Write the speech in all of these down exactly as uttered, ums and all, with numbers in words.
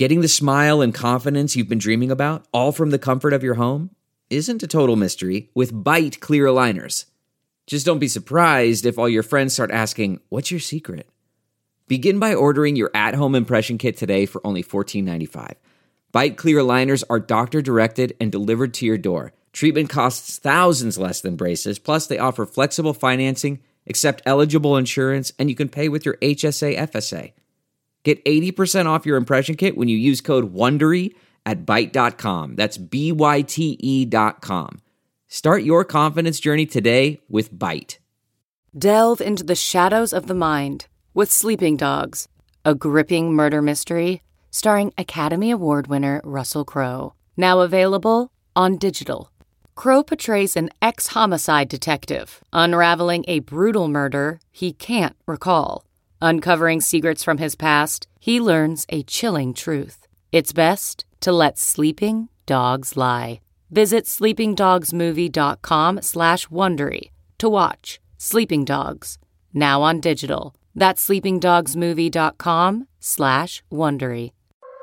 Getting the smile and confidence you've been dreaming about, all from the comfort of your home, isn't a total mystery with Bite Clear Aligners. Just don't be surprised if all your friends start asking, "What's your secret?" Begin by ordering your at-home impression kit today for only fourteen ninety-five. Bite Clear Aligners are doctor-directed and delivered to your door. Treatment costs thousands less than braces, plus they offer flexible financing, accept eligible insurance, and you can pay with your H S A F S A. Get eighty percent off your impression kit when you use code WONDERY at byte dot com. That's B Y T E dot com. Start your confidence journey today with Bite. Delve into the shadows of the mind with Sleeping Dogs, a gripping murder mystery starring Academy Award winner Russell Crowe. Now available on digital. Crowe portrays an ex-homicide detective unraveling a brutal murder he can't recall. Uncovering secrets from his past, he learns a chilling truth. It's best to let sleeping dogs lie. Visit sleepingdogsmovie.com slash Wondery to watch Sleeping Dogs, now on digital. That's sleepingdogsmovie.com slash Wondery.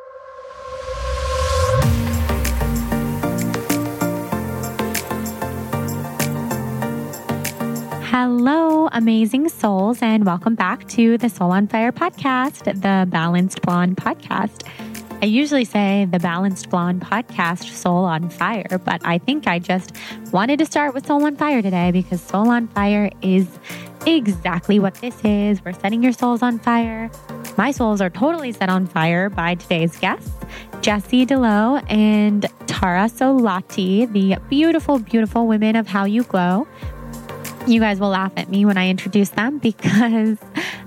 Hello, amazing souls, and welcome back to the Soul on Fire podcast, the Balanced Blonde podcast. I usually say the Balanced Blonde podcast, Soul on Fire, but I think I just wanted to start with Soul on Fire today because Soul on Fire is exactly what this is. We're setting your souls on fire. My souls are totally set on fire by today's guests, Jessie DeLow and Tara Solati, the beautiful, beautiful women of How You Glow. You guys will laugh at me when I introduce them because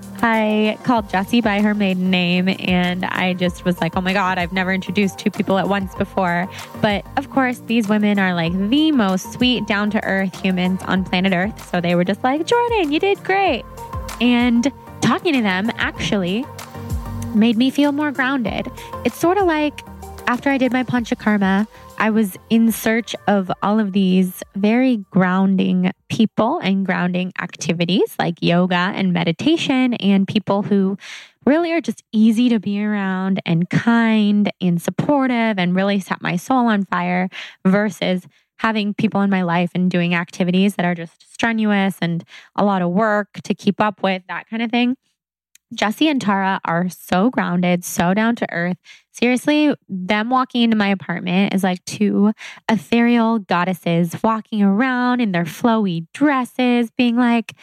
I called Jessie by her maiden name and I just was like, oh my God, I've never introduced two people at once before. But of course, these women are like the most sweet, down-to-earth humans on planet Earth. So they were just like, Jordan, you did great. And talking to them actually made me feel more grounded. It's sort of like after I did my Panchakarma, I was in search of all of these very grounding people and grounding activities like yoga and meditation and people who really are just easy to be around and kind and supportive and really set my soul on fire versus having people in my life and doing activities that are just strenuous and a lot of work to keep up with, that kind of thing. Jessie and Tara are so grounded, so down to earth. Seriously, them walking into my apartment is like two ethereal goddesses walking around in their flowy dresses, being like,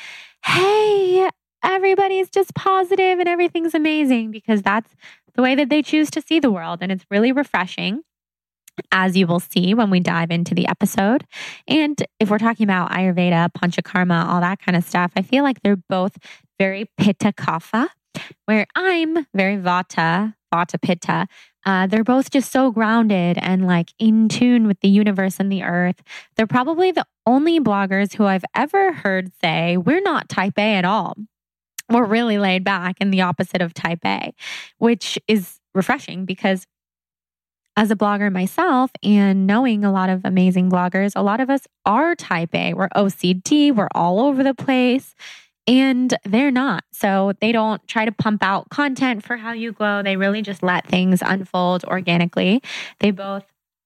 hey, everybody's just positive and everything's amazing, because that's the way that they choose to see the world. And it's really refreshing, as you will see when we dive into the episode. And if we're talking about Ayurveda, Panchakarma, all that kind of stuff, I feel like they're both very Pitta Kapha, where I'm very Vata, Vata Pitta. Uh, they're both just so grounded and like in tune with the universe and the earth. They're probably the only bloggers who I've ever heard say, we're not type A at all. We're really laid back and the opposite of type A, which is refreshing because as a blogger myself and knowing a lot of amazing bloggers, a lot of us are type A. We're O C D. We're all over the place. And they're not. So they don't try to pump out content for How You Glow. They really just let things unfold organically. They both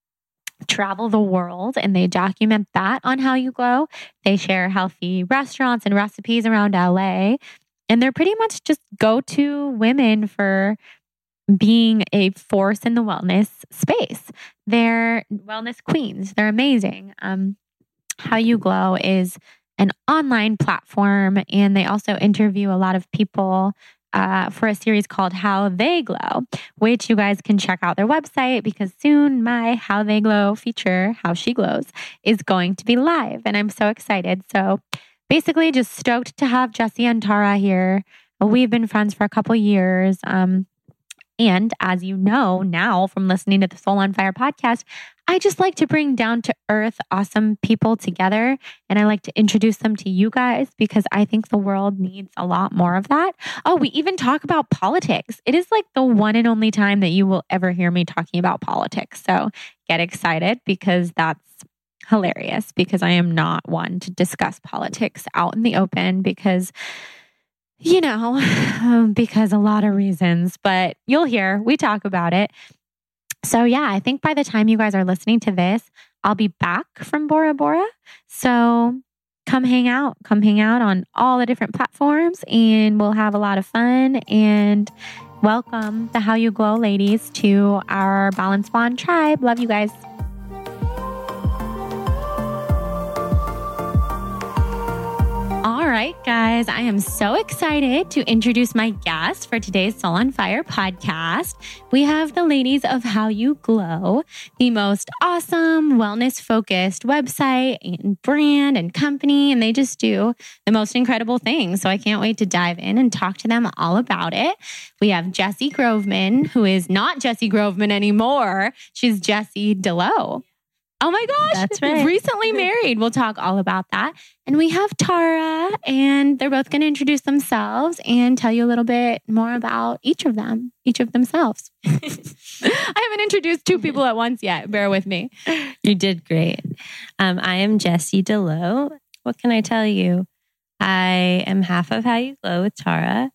travel the world and they document that on How You Glow. They share healthy restaurants and recipes around L A. And they're pretty much just go-to women for being a force in the wellness space. They're wellness queens. They're amazing. Um, How You Glow is an online platform, and they also interview a lot of people uh, for a series called How They Glow, which you guys can check out their website because soon my How They Glow feature, How She Glows, is going to be live, and I'm so excited. So basically just stoked to have Jessie and Tara here. We've been friends for a couple years. Um, And as you know now from listening to the Soul on Fire podcast, I just like to bring down to earth awesome people together. And I like to introduce them to you guys because I think the world needs a lot more of that. Oh, we even talk about politics. It is like the one and only time that you will ever hear me talking about politics. So get excited because that's hilarious because I am not one to discuss politics out in the open because you know, because a lot of reasons, but you'll hear, we talk about it. So yeah, I think by the time you guys are listening to this, I'll be back from Bora Bora. So come hang out, come hang out on all the different platforms and we'll have a lot of fun. And welcome the How You Glow ladies to our Balanced Blonde tribe. Love you guys. All right, guys, I am so excited to introduce my guest for today's Soul on Fire podcast. We have the ladies of How You Glow, the most awesome wellness-focused website and brand and company, and they just do the most incredible things. So I can't wait to dive in and talk to them all about it. We have Jessie Groveman, who is not Jessie Groveman anymore. She's Jessie DeLow. Oh my gosh, that's right. Recently married. We'll talk all about that. And we have Tara, and they're both going to introduce themselves and tell you a little bit more about each of them, each of themselves. I haven't introduced two people at once yet. Bear with me. You did great. Um, I am Jessie DeLow. What can I tell you? I am half of How You Glow with Tara.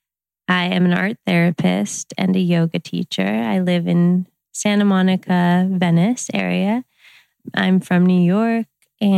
I am an art therapist and a yoga teacher. I live in Santa Monica, Venice area. I'm from New York,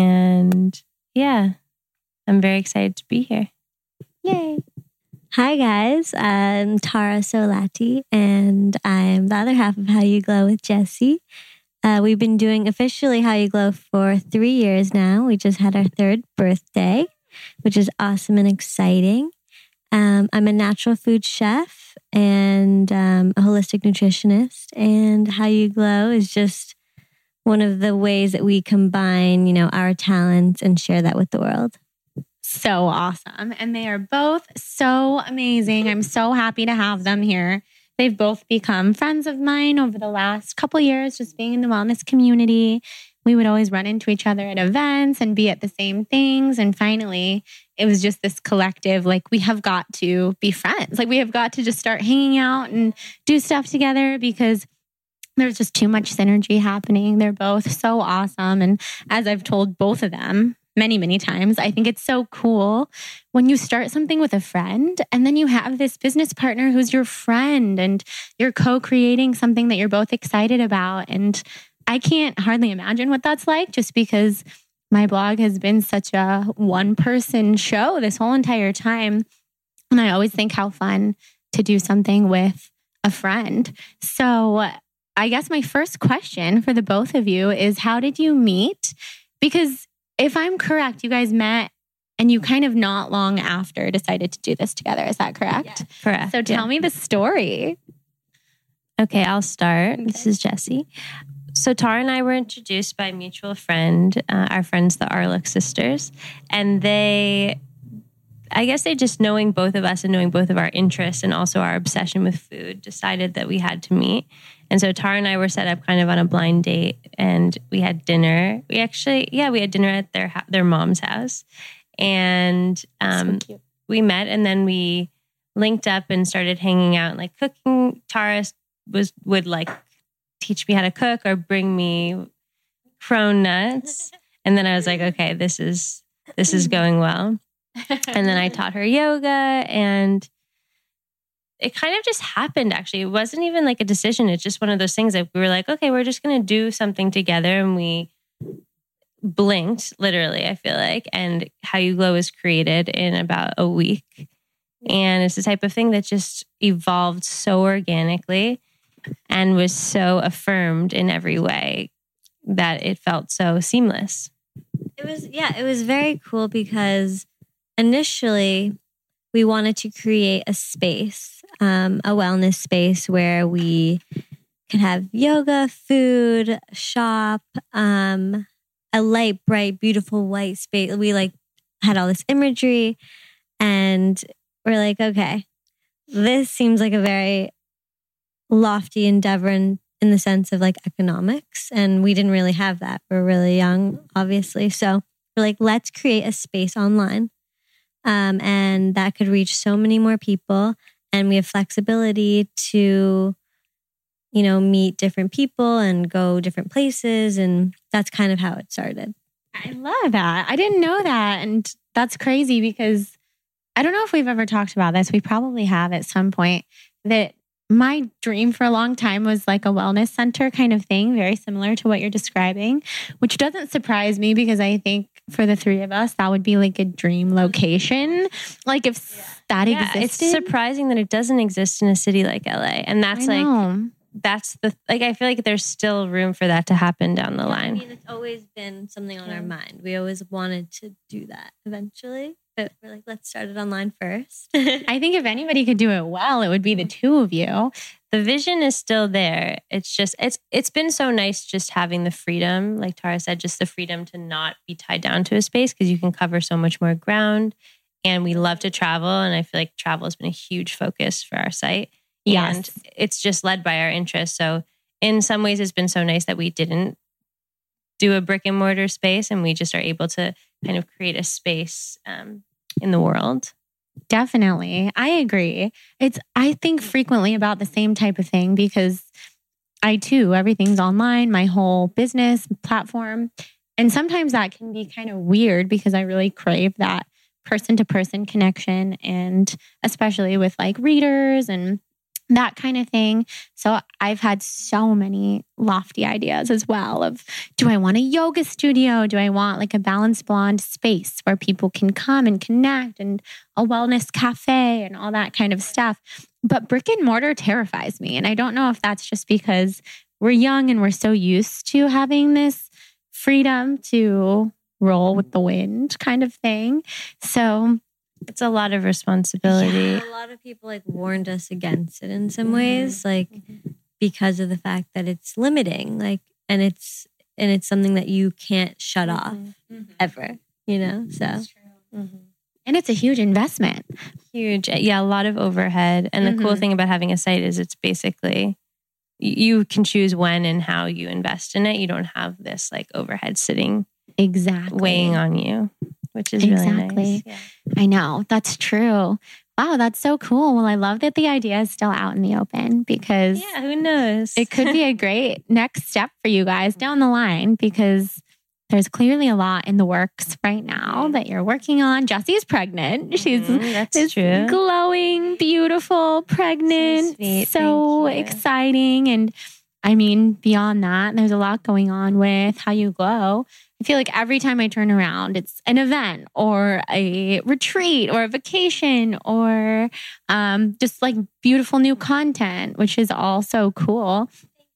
and yeah, I'm very excited to be here. Yay. Hi, guys. I'm Tara Solati, and I'm the other half of How You Glow with Jessie. Uh, we've been doing officially How You Glow for three years now. We just had our third birthday, which is awesome and exciting. Um, I'm a natural food chef and um, a holistic nutritionist, and How You Glow is just one of the ways that we combine, you know, our talents and share that with the world. So awesome. And they are both so amazing. I'm so happy to have them here. They've both become friends of mine over the last couple years, just being in the wellness community. We would always run into each other at events and be at the same things. And finally, it was just this collective, like, we have got to be friends. Like, we have got to just start hanging out and do stuff together because there's just too much synergy happening. They're both so awesome. And as I've told both of them many, many times, I think it's so cool when you start something with a friend and then you have this business partner who's your friend and you're co-creating something that you're both excited about. And I can't hardly imagine what that's like just because my blog has been such a one-person show this whole entire time. And I always think how fun to do something with a friend. So I guess my first question for the both of you is, how did you meet? Because if I'm correct, you guys met and you kind of not long after decided to do this together. Is that correct? Yeah. Correct. So tell yeah. me the story. Okay, I'll start. Okay. This is Jessie. So Tara and I were introduced by a mutual friend, uh, our friends, the Arlick sisters. And they, I guess they just knowing both of us and knowing both of our interests and also our obsession with food, decided that we had to meet. And so Tara and I were set up kind of on a blind date and we had dinner. We actually, yeah, we had dinner at their their mom's house. And um, so we met and then we linked up and started hanging out and like cooking. Tara was would like teach me how to cook or bring me cronuts. And then I was like, okay, this is this is going well. And then I taught her yoga and it kind of just happened, actually. It wasn't even like a decision. It's just one of those things that we were like, okay, we're just going to do something together. And we blinked, literally, I feel like. And How You Glow was created in about a week. And it's the type of thing that just evolved so organically and was so affirmed in every way that it felt so seamless. It was, yeah, it was very cool because initially we wanted to create a space, um, a wellness space where we could have yoga, food, shop, um, a light, bright, beautiful white space. We like had all this imagery and we're like, okay, this seems like a very lofty endeavor in, in the sense of like economics. And we didn't really have that. We're really young, obviously. So we're like, let's create a space online. Um, and that could reach so many more people. And we have flexibility to, you know, meet different people and go different places. And that's kind of how it started. I love that. I didn't know that. And that's crazy because I don't know if we've ever talked about this. We probably have at some point, that my dream for a long time was like a wellness center kind of thing, very similar to what you're describing, which doesn't surprise me because I think for the three of us, that would be like a dream location. Like if yeah. that yeah, existed. It's surprising that it doesn't exist in a city like L A. And that's I like, know. that's the, like, I feel like there's still room for that to happen down the yeah, line. I mean, it's always been something on yeah. our mind. We always wanted to do that eventually. But we're like, let's start it online first. I think if anybody could do it well, it would be the two of you. The vision is still there. It's just, it's it's been so nice just having the freedom, like Tara said, just the freedom to not be tied down to a space because you can cover so much more ground. And we love to travel. And I feel like travel has been a huge focus for our site. Yes. And it's just led by our interests. So in some ways, it's been so nice that we didn't do a brick and mortar space and we just are able to kind of create a space um, in the world. Definitely. I agree. It's, I think frequently about the same type of thing because I too, everything's online, my whole business platform. And sometimes that can be kind of weird because I really crave that person to person connection. And especially with like readers and that kind of thing. So I've had so many lofty ideas as well of, do I want a yoga studio? Do I want like a Balanced Blonde space where people can come and connect, and a wellness cafe and all that kind of stuff? But brick and mortar terrifies me. And I don't know if that's just because we're young and we're so used to having this freedom to roll with the wind kind of thing. So it's a lot of responsibility. Yeah, a lot of people like warned us against it in some ways, like because of the fact that it's limiting, like, and it's and it's something that you can't shut off mm-hmm. ever, you know. So, mm-hmm. and it's a huge investment, huge, yeah, a lot of overhead. And mm-hmm. the cool thing about having a site is it's basically you can choose when and how you invest in it. You don't have this like overhead sitting exactly weighing on you. Which is exactly. really nice. Yeah. I know. That's true. Wow, that's so cool. Well, I love that the idea is still out in the open because yeah, who knows? It could be a great next step for you guys down the line because there's clearly a lot in the works right now that you're working on. Jessie's pregnant. She's mm, that's this true. glowing, beautiful, pregnant. So, sweet. So exciting. And I mean, beyond that, there's a lot going on with How You Glow. I feel like every time I turn around, it's an event or a retreat or a vacation or um, just like beautiful new content, which is all so cool.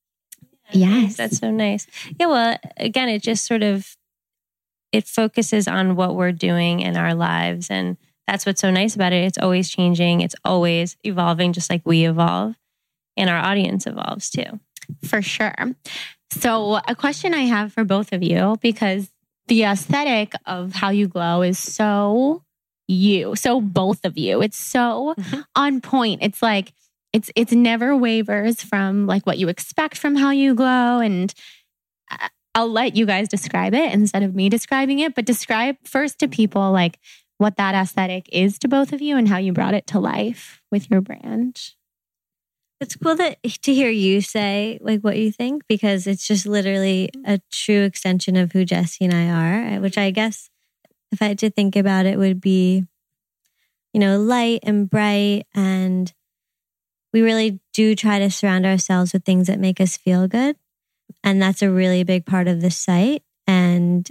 Yeah, yes. That's so nice. Yeah, well, again, it just sort of, it focuses on what we're doing in our lives. And that's what's so nice about it. It's always changing. It's always evolving, just like we evolve. And our audience evolves too. For sure. So a question I have for both of you, because the aesthetic of How You Glow is so you, so both of you. It's so mm-hmm. on point. It's like, it's it's never wavers from like what you expect from How You Glow. And I'll let you guys describe it instead of me describing it, but describe first to people like what that aesthetic is to both of you and how you brought it to life with your brand. It's cool that to hear you say like what you think, because it's just literally a true extension of who Jessie and I are, which I guess if I had to think about it would be, you know, light and bright. And we really do try to surround ourselves with things that make us feel good. And that's a really big part of the site. And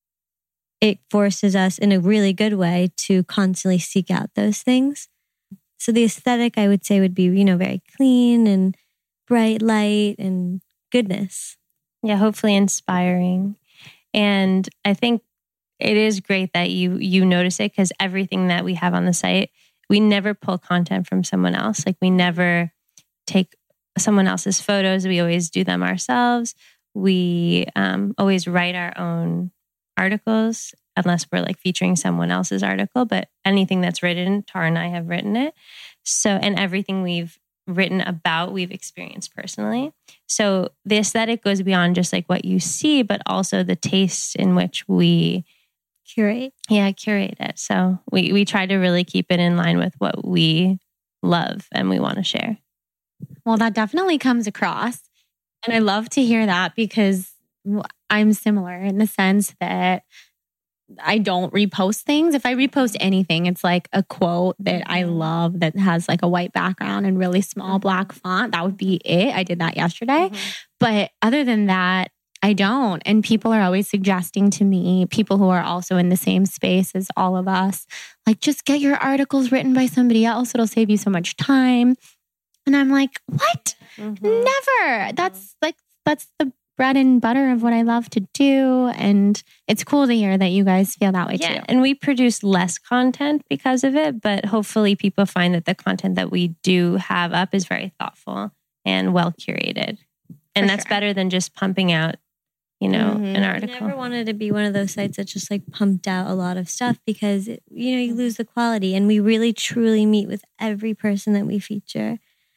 it forces us in a really good way to constantly seek out those things. So the aesthetic, I would say, would be, you know, very clean and bright light and goodness. Yeah, hopefully inspiring. And I think it is great that you you notice it because everything that we have on the site, we never pull content from someone else. Like we never take someone else's photos. We always do them ourselves. We um, always write our own articles. Unless we're like featuring someone else's article, but anything that's written, Tara and I have written it. So, and everything we've written about, we've experienced personally. So the aesthetic goes beyond just like what you see, but also the taste in which we curate. Yeah, curate it. So we, we try to really keep it in line with what we love and we want to share. Well, that definitely comes across. And I love to hear that because I'm similar in the sense that I don't repost things. If I repost anything, it's like a quote that I love that has like a white background and really small black font. That would be it. I did that yesterday. Mm-hmm. But other than that, I don't. And people are always suggesting to me, people who are also in the same space as all of us, like, just get your articles written by somebody else. It'll save you so much time. And I'm like, what? Mm-hmm. Never. That's like, that's the bread and butter of what I love to do. And it's cool to hear that you guys feel that way yeah, too. And we produce less content because of it, but hopefully people find that the content that we do have up is very thoughtful and well curated. And For that's sure. better than just pumping out, you know, mm-hmm. an article. I never wanted to be one of those sites that just like pumped out a lot of stuff because, it, you know, you lose the quality. And we really truly meet with every person that we feature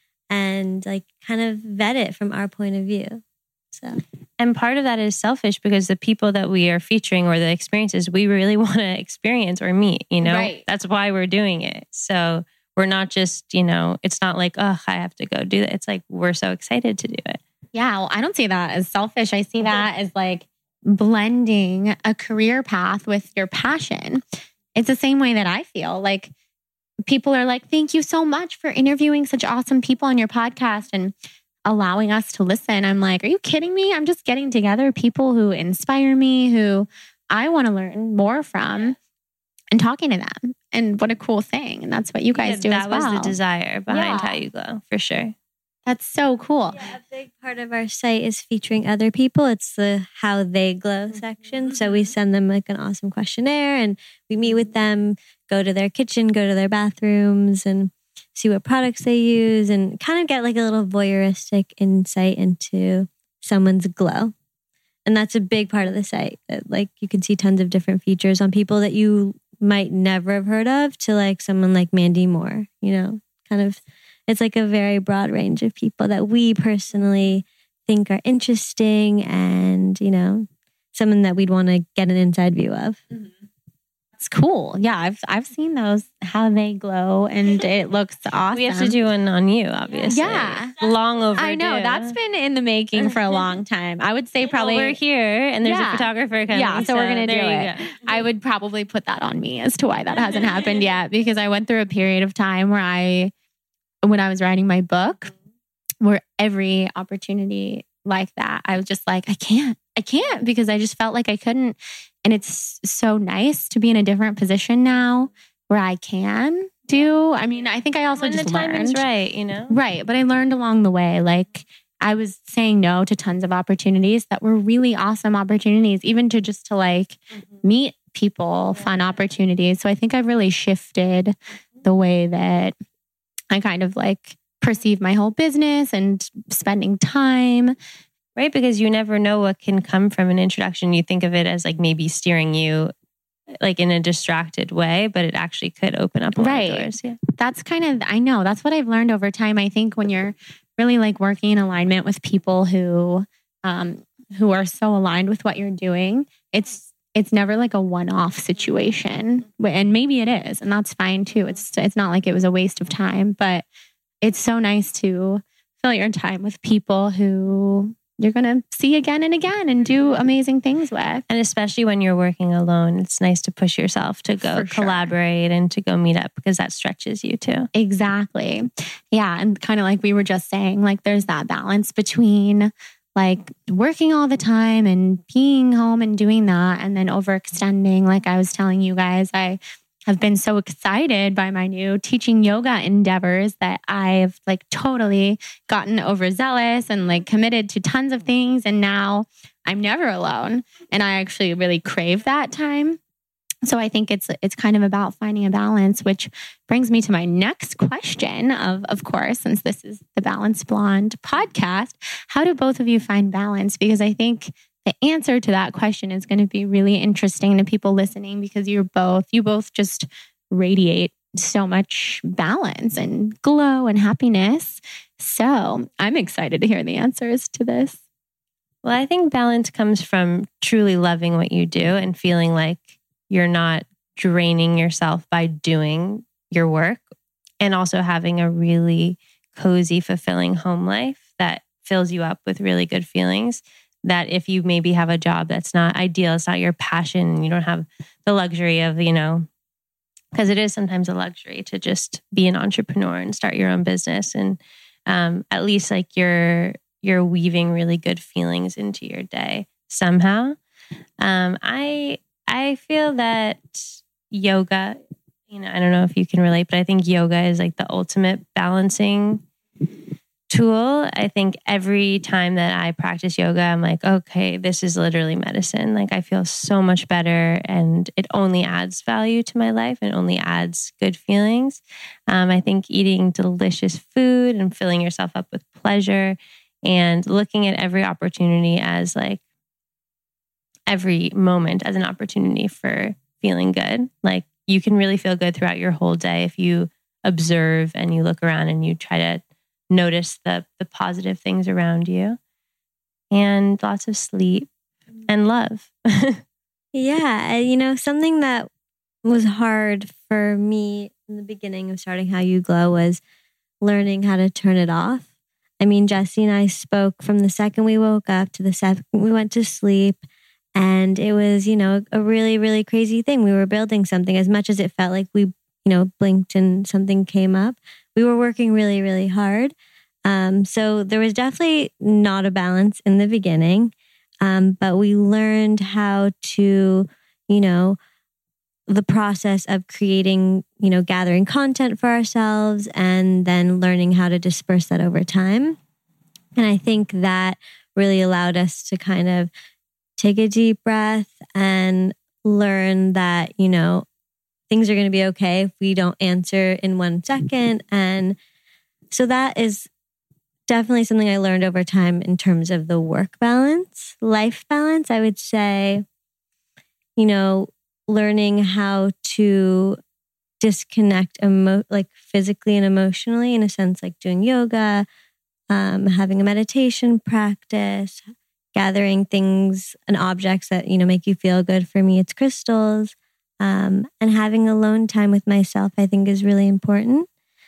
and like kind of vet it from our point of view. So, and part of that is selfish because the people that we are featuring or the experiences we really want to experience or meet, you know, right. That's why we're doing it. So we're not just, you know, it's not like, oh, I have to go do that. It's like, we're so excited to do it. Yeah. Well, I don't see that as selfish. I see that as like blending a career path with your passion. It's the same way that I feel like people are like, thank you so much for interviewing such awesome people on your podcast and allowing us to listen. I'm like, are you kidding me? I'm just getting together people who inspire me, who I want to learn more from and talking to them. And what a cool thing. And that's what you guys yeah, do that as well. That was the desire behind yeah. How You Glow, for sure. That's so cool. Yeah, a big part of our site is featuring other people. It's the How They Glow section. So we send them like an awesome questionnaire and we meet with them, go to their kitchen, go to their bathrooms and see what products they use and kind of get like a little voyeuristic insight into someone's glow. And that's a big part of the site. Like you can see tons of different features on people that you might never have heard of to like someone like Mandy Moore, you know, kind of, it's like a very broad range of people that we personally think are interesting and, you know, someone that we'd want to get an inside view of. Mm-hmm. It's cool. Yeah, I've I've seen those, How They Glow, and it looks awesome. We have to do one on you, obviously. Yeah. Long overdue. I know. That's been in the making for a long time. I would say probably... Well, we're here, and there's yeah. a photographer coming. Yeah, so, so we're going to do it. Go. I would probably put that on me as to why that hasn't happened yet, because I went through a period of time where I, when I was writing my book, where every opportunity like that, I was just like, I can't. I can't because I just felt like I couldn't. And it's so nice to be in a different position now where I can do. I mean, I think I also when just the learned. timing's right, you know? Right. But I learned along the way, like I was saying no to tons of opportunities that were really awesome opportunities, even to just to like mm-hmm. meet people, fun opportunities. So I think I've really shifted the way that I kind of like perceive my whole business and spending time. Right, because you never know what can come from an introduction. You think of it as like maybe steering you like in a distracted way, but it actually could open up a lot right. of doors. Yeah. That's kind of, I know, that's what I've learned over time. I think when you're really like working in alignment with people who um, who are so aligned with what you're doing, it's it's never like a one-off situation. And maybe it is, and that's fine too. It's it's not like it was a waste of time, but it's so nice to fill your time with people who you're going to see again and again and do amazing things with. And especially when you're working alone, it's nice to push yourself to go For collaborate sure. and to go meet up because that stretches you too. Exactly. Yeah. And kind of like we were just saying, like there's that balance between like working all the time and being home and doing that and then overextending. Like I was telling you guys, I have been so excited by my new teaching yoga endeavors that I've like totally gotten overzealous and like committed to tons of things. And now I'm never alone. And I actually really crave that time. So I think it's it's kind of about finding a balance, which brings me to my next question of, of course, since this is the Balanced Blonde podcast, how do both of you find balance? Because I think the answer to that question is going to be really interesting to people listening because you're both, you both just radiate so much balance and glow and happiness. So I'm excited to hear the answers to this. Well, I think balance comes from truly loving what you do and feeling like you're not draining yourself by doing your work and also having a really cozy, fulfilling home life that fills you up with really good feelings. that if you maybe have a job that's not ideal, it's not your passion, and you don't have the luxury of, you know, because it is sometimes a luxury to just be an entrepreneur and start your own business. And um, at least like you're, you're weaving really good feelings into your day somehow. Um, I, I feel that yoga, you know, I don't know if you can relate, but I think yoga is like the ultimate balancing tool. I think every time that I practice yoga, I'm like, okay, this is literally medicine. Like I feel so much better, and it only adds value to my life and only adds good feelings. Um, I think eating delicious food and filling yourself up with pleasure and looking at every opportunity as like every moment as an opportunity for feeling good. Like you can really feel good throughout your whole day if you observe and you look around and you try to notice the the positive things around you, and lots of sleep and love. Yeah. You know, something that was hard for me in the beginning of starting How You Glow was learning how to turn it off. I mean, Jesse and I spoke from the second we woke up to the second we went to sleep. And it was, you know, a really, really crazy thing. We were building something. As much as it felt like we, you know, blinked and something came up, we were working really, really hard. Um, so there was definitely not a balance in the beginning. Um, but we learned how to, you know, the process of creating, you know, gathering content for ourselves and then learning how to disperse that over time. And I think that really allowed us to kind of take a deep breath and learn that, you know, things are going to be okay if we don't answer in one second. And so that is definitely something I learned over time in terms of the work balance. Life balance, I would say, you know, learning how to disconnect emo- like physically and emotionally, in a sense, like doing yoga, um, having a meditation practice, gathering things and objects that, you know, make you feel good. For me, it's crystals. Um, and having alone time with myself, I think, is really important.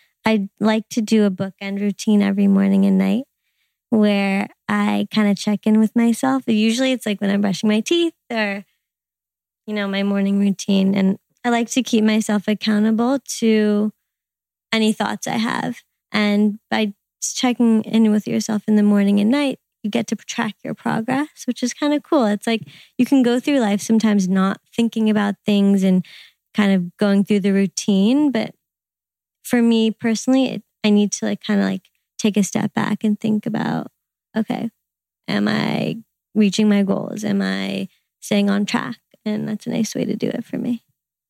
I like to do a bookend routine every morning and night where I kind of check in with myself. Usually it's like when I'm brushing my teeth or, you know, my morning routine. And I like to keep myself accountable to any thoughts I have. And by checking in with yourself in the morning and night, you get to track your progress, which is kind of cool. It's like you can go through life sometimes not thinking about things and kind of going through the routine. But for me personally, it, I need to like kind of like take a step back and think about, okay, am I reaching my goals? Am I staying on track? And that's a nice way to do it for me.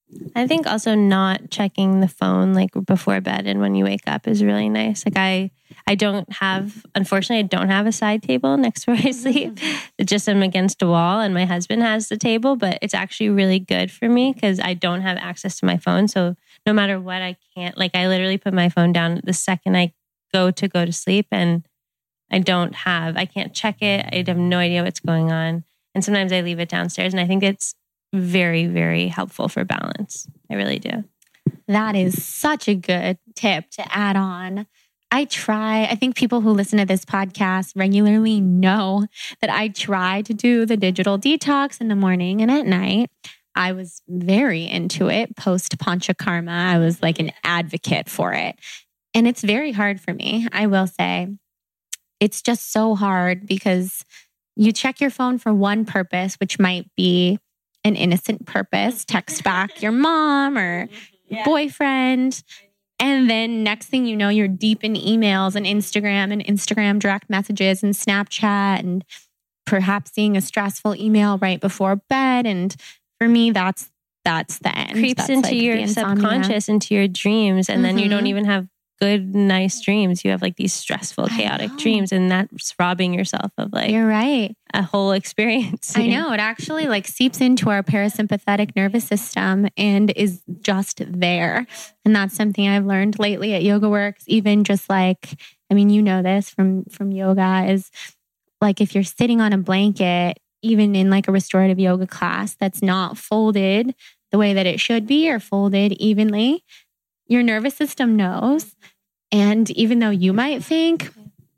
I think also not checking the phone like before bed and when you wake up is really nice. Like I, I don't have, unfortunately, I don't have a side table next to where I sleep. It's just I'm against a wall, and my husband has the table, but it's actually really good for me because I don't have access to my phone. So no matter what, I can't, like I literally put my phone down the second I go to go to sleep, and I don't have, I can't check it. I have no idea what's going on. And sometimes I leave it downstairs, and I think it's very, very helpful for balance. I really do. That is such a good tip to add on. I try, I think people who listen to this podcast regularly know that I try to do the digital detox in the morning and at night. I was very into it post Panchakarma. I was like an advocate for it. And it's very hard for me, I will say. It's just so hard because you check your phone for one purpose, which might be an innocent purpose, text back your mom or yeah. boyfriend. And then next thing you know, you're deep in emails and Instagram and Instagram direct messages and Snapchat and perhaps seeing a stressful email right before bed. And for me, that's that's the end. Creeps that's into like your subconscious, into your dreams. And mm-hmm. then you don't even have good, nice dreams. You have like these stressful, chaotic dreams, and that's robbing yourself of like, you're right, a whole experience. I know. It actually like seeps into our parasympathetic nervous system and is just there. And that's something I've learned lately at Yoga Works. Even just like, I mean, you know this from, from yoga, is like if you're sitting on a blanket, even in like a restorative yoga class that's not folded the way that it should be or folded evenly, your nervous system knows. And even though you might think,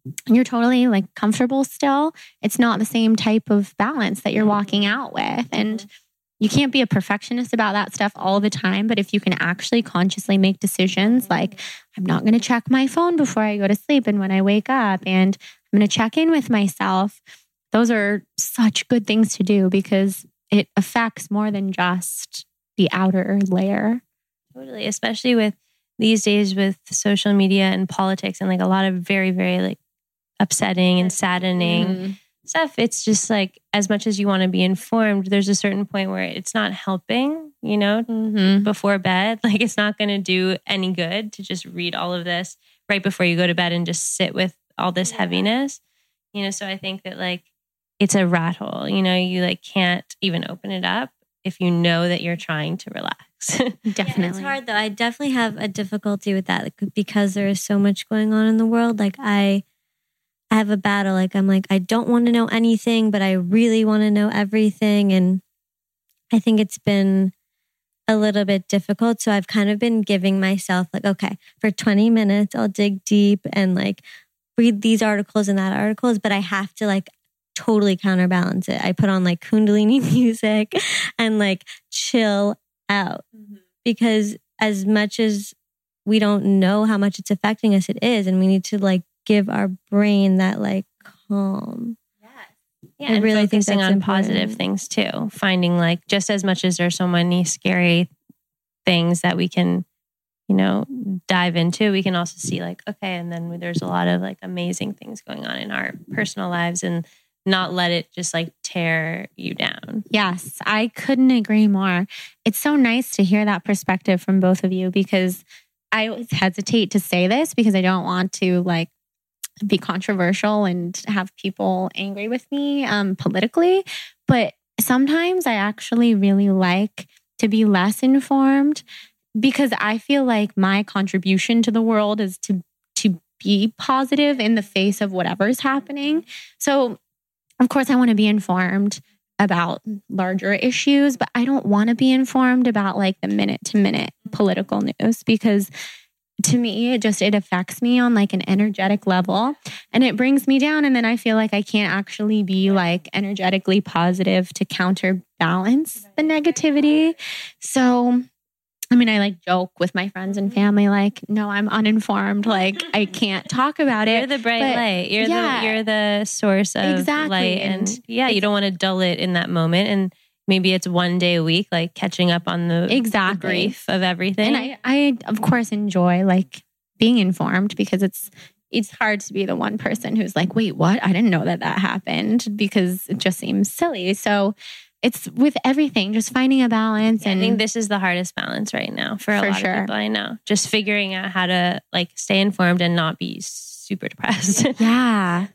you're totally like comfortable still, it's not the same type of balance that you're walking out with. And you can't be a perfectionist about that stuff all the time. But if you can actually consciously make decisions like, I'm not going to check my phone before I go to sleep and when I wake up, and I'm going to check in with myself. Those are such good things to do because it affects more than just the outer layer. Totally. Especially with these days with social media and politics and like a lot of very, very like upsetting and saddening mm-hmm. stuff. It's just like, as much as you want to be informed, there's a certain point where it's not helping, you know, mm-hmm. before bed. Like it's not going to do any good to just read all of this right before you go to bed and just sit with all this yeah. heaviness, you know? So I think that like, it's a rat hole, you know, you like can't even open it up if you know that you're trying to relax. Definitely. Yeah, it's hard though. I definitely have a difficulty with that like, because there is so much going on in the world. Like I, I have a battle. Like I'm like, I don't want to know anything, but I really want to know everything. And I think it's been a little bit difficult. So I've kind of been giving myself like, okay, for twenty minutes, I'll dig deep and like read these articles and that articles, but I have to like totally counterbalance it. I put on like Kundalini music and like chill out mm-hmm. because as much as we don't know how much it's affecting us, it is. And we need to like give our brain that like calm. Yes. Yeah. I and really focusing on important. Positive things too. Finding like just as much as there's so many scary things that we can, you know, dive into, we can also see like, okay, and then there's a lot of like amazing things going on in our personal lives and not let it just like tear you down. Yes, I couldn't agree more. It's so nice to hear that perspective from both of you because I always hesitate to say this because I don't want to like be controversial and have people angry with me um, politically. But sometimes I actually really like to be less informed because I feel like my contribution to the world is to to be positive in the face of whatever's happening. So of course, I want to be informed about larger issues, but I don't want to be informed about like the minute to minute political news because to me, it just, it affects me on like an energetic level and it brings me down. And then I feel like I can't actually be like energetically positive to counterbalance the negativity. So I mean, I like joke with my friends and family, like, no, I'm uninformed. Like, I can't talk about it. You're the bright but, light. You're yeah, the you're the source of exactly. light. And, and yeah, you don't want to dull it in that moment. And maybe it's one day a week, like catching up on the, exactly. the grief of everything. And I, I, of course, enjoy like being informed because it's it's hard to be the one person who's like, wait, what? I didn't know that that happened because it just seems silly. So it's with everything, just finding a balance. Yeah, and I think this is the hardest balance right now for a for lot sure. of people I know. Just figuring out how to like stay informed and not be super depressed. Yeah.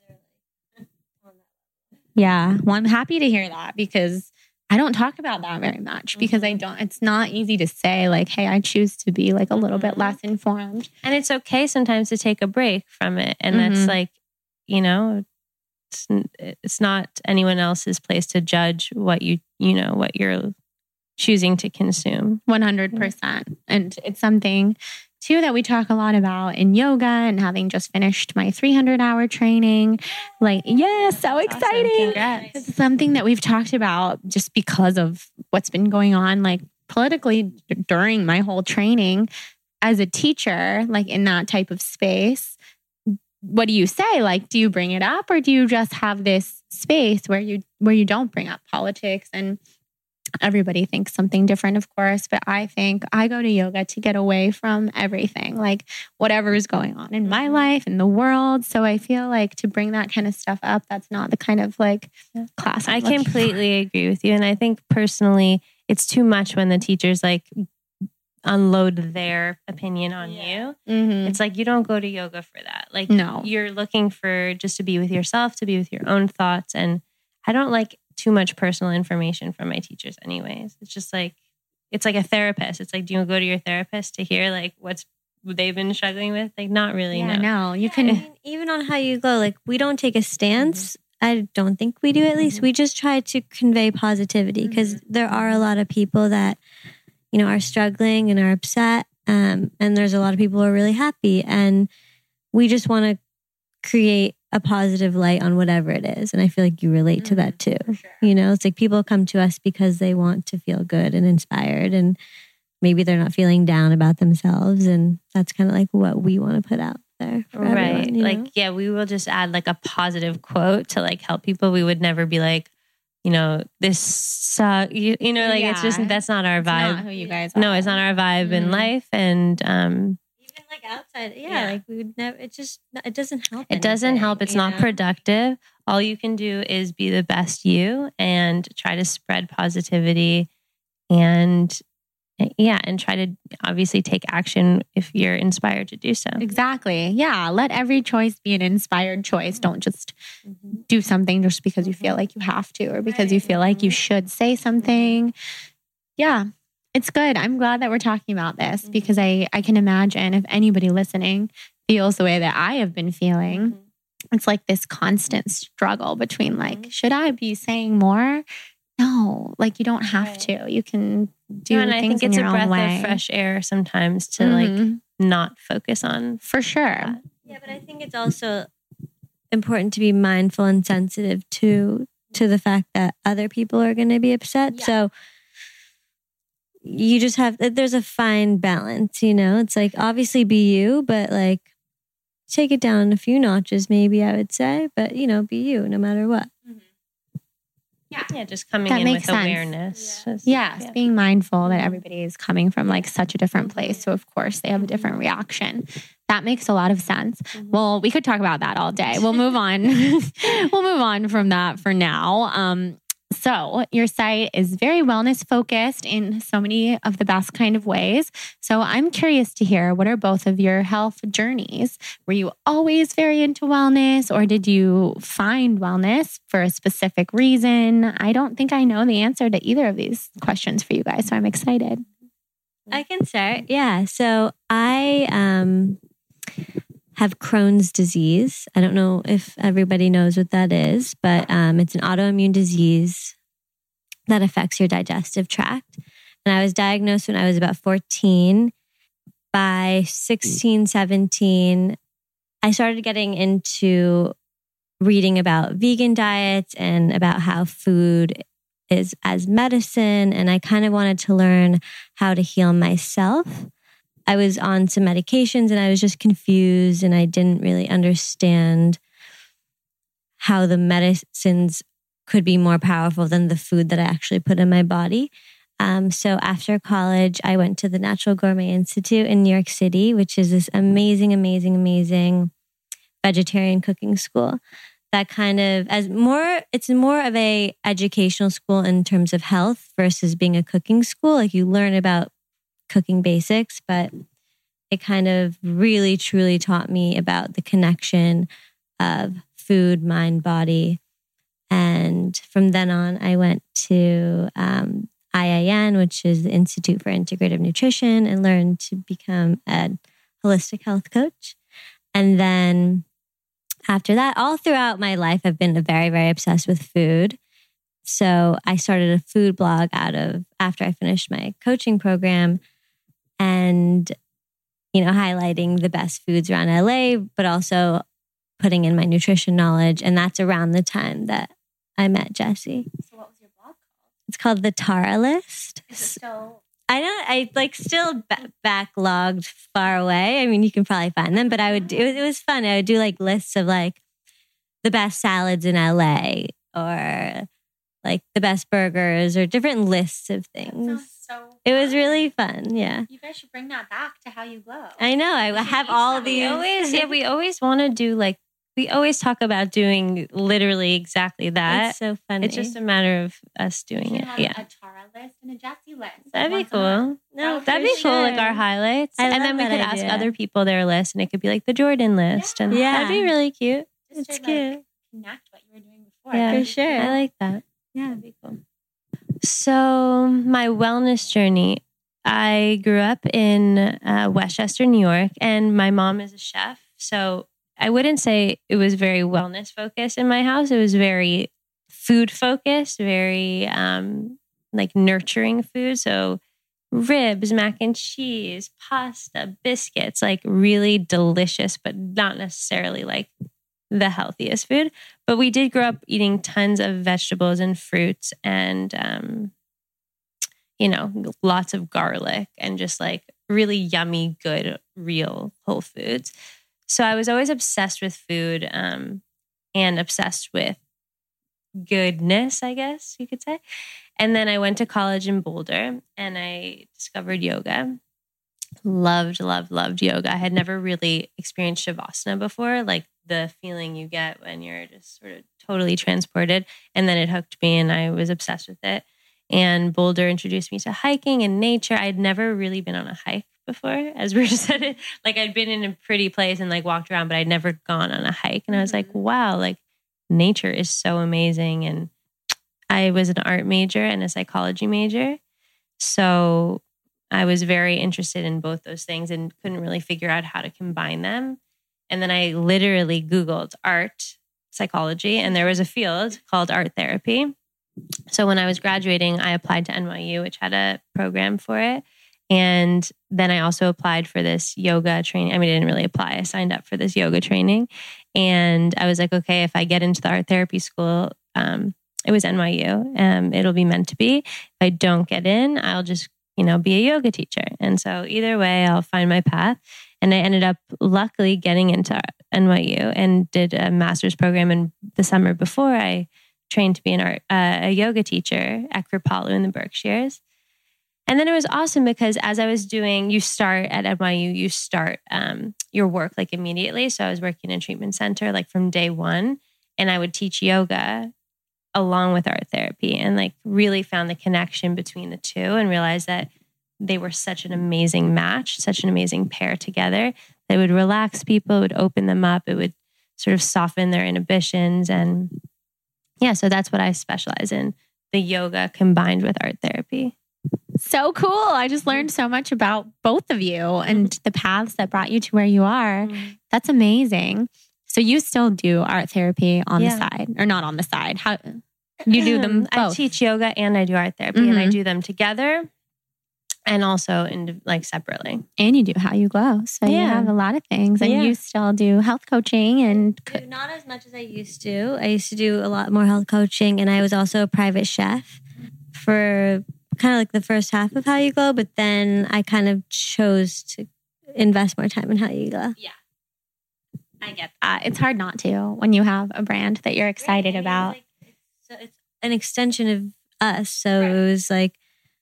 Yeah. Well, I'm happy to hear that because I don't talk about that very much because I don't, it's not easy to say like, hey, I choose to be like a little bit less informed. And it's okay sometimes to take a break from it. And mm-hmm. that's like, you know, it's, it's not anyone else's place to judge what you, you know, what you're choosing to consume. one hundred percent. And it's something too that we talk a lot about in yoga and having just finished my three hundred hour training. Like, yeah, so exciting. Awesome. Congrats. It's something that we've talked about just because of what's been going on, like politically d- during my whole training as a teacher, like in that type of space. What do you say? Like, do you bring it up or do you just have this space where you, where you don't bring up politics? And everybody thinks something different, of course, but I think I go to yoga to get away from everything, like whatever is going on in my life, in the world. So I feel like to bring that kind of stuff up, that's not the kind of like class I'm I completely for. agree with you. And I think personally, it's too much when the teachers like unload their opinion on yeah. you. Mm-hmm. It's like, you don't go to yoga for that. Like, no, you're looking for just to be with yourself, to be with your own thoughts. And I don't like too much personal information from my teachers anyways. It's just like, it's like a therapist. It's like, do you go to your therapist to hear like what's they've been struggling with? Like, not really. Yeah, no, no you yeah, can. I mean, even on how you go, like we don't take a stance. Mm-hmm. I don't think we do, at least. Mm-hmm. We just try to convey positivity because mm-hmm. there are a lot of people that, you know, are struggling and are upset. Um, and there's a lot of people who are really happy. And we just want to create a positive light on whatever it is. And I feel like you relate mm-hmm. to that too. Sure. You know, it's like people come to us because they want to feel good and inspired, and maybe they're not feeling down about themselves. And that's kind of like what we want to put out there. For right. everyone, you like, know? yeah, we will just add like a positive quote to like help people. We would never be like, you know, this suck. You, you know, like yeah. it's just, that's not our vibe. It's not who you guys are. No, it's not our vibe mm-hmm. in life. And, um, even like outside, yeah, yeah, like we would never, it just, it doesn't help. It anything, doesn't help. It's not know? productive. All you can do is be the best you and try to spread positivity and yeah, and try to obviously take action if you're inspired to do so. Exactly. Yeah. Let every choice be an inspired choice. Don't just mm-hmm. do something just because you feel like you have to or because right. you feel like you should say something. Yeah. It's good. I'm glad that we're talking about this mm-hmm. because I, I can imagine if anybody listening feels the way that I have been feeling, mm-hmm. it's like this constant struggle between like, mm-hmm. should I be saying more? No, like you don't have to. You can do yeah, and things I think in it's your a breath own way. of fresh air sometimes to mm-hmm. like not focus on. For sure. That. Yeah, but I think it's also important to be mindful and sensitive to to the fact that other people are going to be upset. Yeah. So you just have, there's a fine balance, you know? It's like, obviously be you, but like take it down a few notches, maybe I would say, but you know, be you no matter what. Mm-hmm. Yeah. Yeah, just coming that in makes with sense. awareness. Yeah. Just, yes, yeah. being mindful that everybody is coming from like such a different place. So of course they have a different reaction. That makes a lot of sense. Mm-hmm. Well, we could talk about that all day. We'll move on. We'll move on from that for now. Um, So your site is very wellness focused in so many of the best kind of ways. So I'm curious to hear, what are both of your health journeys? Were you always very into wellness, or did you find wellness for a specific reason? I don't think I know the answer to either of these questions for you guys. So I'm excited. I can start. Yeah. So I um, have Crohn's disease. I don't know if everybody knows what that is, but um, it's an autoimmune disease that affects your digestive tract. And I was diagnosed when I was about fourteen. By sixteen, seventeen, I started getting into reading about vegan diets and about how food is as medicine. And I kind of wanted to learn how to heal myself. I was on some medications and I was just confused and I didn't really understand how the medicines could be more powerful than the food that I actually put in my body. Um, so after college, I went to the Natural Gourmet Institute in New York City, which is this amazing, amazing, amazing vegetarian cooking school that kind of, as more, it's more of a educational school in terms of health versus being a cooking school. Like you learn about cooking basics, but it kind of really, truly taught me about the connection of food, mind, body. And from then on, I went to um, I I N, which is the Institute for Integrative Nutrition, and learned to become a holistic health coach. And then after that, all throughout my life, I've been very, very obsessed with food. So I started a food blog out of after I finished my coaching program, and, you know, highlighting the best foods around L A, but also putting in my nutrition knowledge. And that's around the time that I met Jessie. So what was your blog called? It's called The Tara List. Is it still? I don't, I like still b- backlogged far away. I mean, you can probably find them, but I would, it was, it was fun. I would do like lists of like the best salads in L A or like the best burgers or different lists of things. So it was really fun. Yeah. You guys should bring that back to How You Glow. I know. I have all these. We always, yeah, we always want to do like, we always talk about doing literally exactly that. It's so funny. It's just a matter of us doing it. Yeah. A Tara list and a Jessie list. That'd be cool. No, that'd be cool. Like our highlights. I and then we love could that ask idea. other people their list, and it could be like the Jordan list. Yeah. And Yeah. that'd be really cute. Just It's to, cute. Like, connect what you were doing before. Yeah, for sure. I like that. Yeah. That'd be cool. So my wellness journey, I grew up in uh, Westchester, New York, and my mom is a chef. So I wouldn't say it was very wellness focused in my house. It was very food focused, very um, like nurturing food. So ribs, mac and cheese, pasta, biscuits, like really delicious, but not necessarily like the healthiest food. But we did grow up eating tons of vegetables and fruits and, um, you know, lots of garlic and just like really yummy, good, real whole foods. So I was always obsessed with food um, and obsessed with goodness, I guess you could say. And then I went to college in Boulder and I discovered yoga. Loved, loved, loved yoga. I had never really experienced Shavasana before, like the feeling you get when you're just sort of totally transported. And then it hooked me and I was obsessed with it. And Boulder introduced me to hiking and nature. I'd never really been on a hike before, as Bruce said it. Like I'd been in a pretty place and like walked around, but I'd never gone on a hike. And I was like, wow, like nature is so amazing. And I was an art major and a psychology major. So I was very interested in both those things and couldn't really figure out how to combine them. And then I literally Googled art psychology and there was a field called art therapy. So when I was graduating, I applied to N Y U, which had a program for it. And then I also applied for this yoga training. I mean, I didn't really apply. I signed up for this yoga training. And I was like, okay, if I get into the art therapy school, um, it was N Y U, um, it'll be meant to be. If I don't get in, I'll just, you know, be a yoga teacher. And so either way, I'll find my path. And I ended up luckily getting into N Y U and did a master's program. And the summer before, I trained to be an art, uh, a yoga teacher at Kripalu in the Berkshires. And then it was awesome because as I was doing, you start at N Y U, you start um, your work like immediately. So I was working in a treatment center like from day one, and I would teach yoga along with art therapy and like really found the connection between the two and realized that they were such an amazing match, such an amazing pair together. They would relax people, it would open them up, it would sort of soften their inhibitions. And yeah, so that's what I specialize in, the yoga combined with art therapy. So cool. I just learned so much about both of you and the paths that brought you to where you are. That's amazing. So you still do art therapy on yeah. the side or not on the side? How you do them both? I teach yoga and I do art therapy mm-hmm. and I do them together and also in like separately. And you do How You Glow. So yeah. you have a lot of things and yeah. you still do health coaching and co- not as much as I used to. I used to do a lot more health coaching and I was also a private chef for kind of like the first half of How You Glow, but then I kind of chose to invest more time in How You Glow. Yeah. I get that. It's hard not to when you have a brand that you're excited right. about. Like, it's, so it's an extension of us. So right. it was like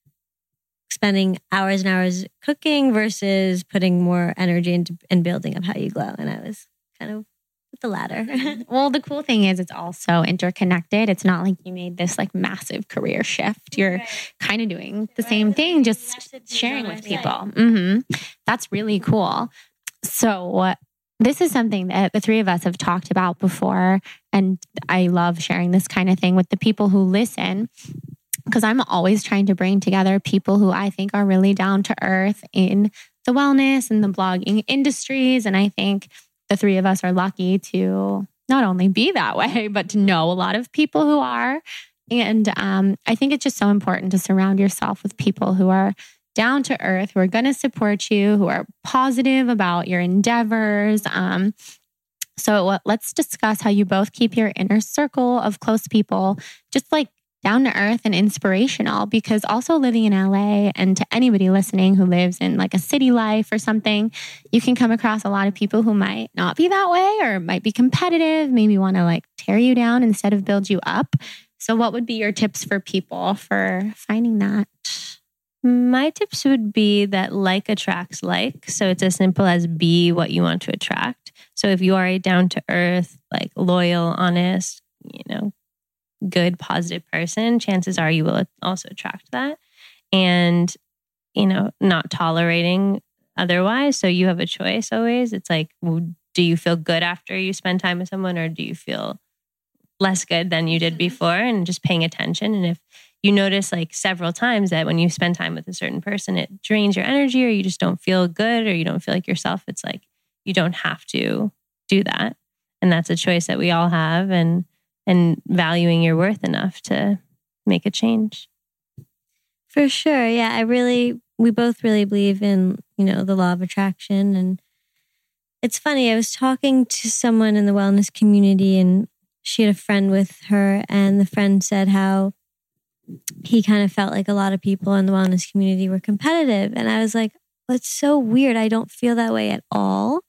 spending hours and hours cooking versus putting more energy into and building up How You Glow. And I was kind of with the latter. Well, the cool thing is it's also interconnected. It's not like you made this like massive career shift. You're right. kind of doing the right. same thing, just sharing with people. Mm-hmm. That's really cool. So this is something that the three of us have talked about before. And I love sharing this kind of thing with the people who listen, because I'm always trying to bring together people who I think are really down to earth in the wellness and the blogging industries. And I think the three of us are lucky to not only be that way, but to know a lot of people who are. And um, I think it's just so important to surround yourself with people who are down to earth, who are going to support you, who are positive about your endeavors. Um, so let's discuss how you both keep your inner circle of close people just like down to earth and inspirational, because also living in L A, and to anybody listening who lives in like a city life or something, you can come across a lot of people who might not be that way or might be competitive, maybe want to like tear you down instead of build you up. So what would be your tips for people for finding that? My tips would be that like attracts like. So it's as simple as be what you want to attract. So if you are a down to earth, like loyal, honest, you know, good, positive person, chances are you will also attract that. And, you know, not tolerating otherwise. So you have a choice always. It's like, do you feel good after you spend time with someone, or do you feel less good than you did before? And just paying attention. And if you notice like several times that when you spend time with a certain person, it drains your energy, or you just don't feel good, or you don't feel like yourself, it's like, you don't have to do that. And that's a choice that we all have, and and valuing your worth enough to make a change. For sure. Yeah, I really, we both really believe in, you know, the law of attraction. And it's funny. I was talking to someone in the wellness community and she had a friend with her, and the friend said how he kind of felt like a lot of people in the wellness community were competitive. And I was like, that's so weird. I don't feel that way at all.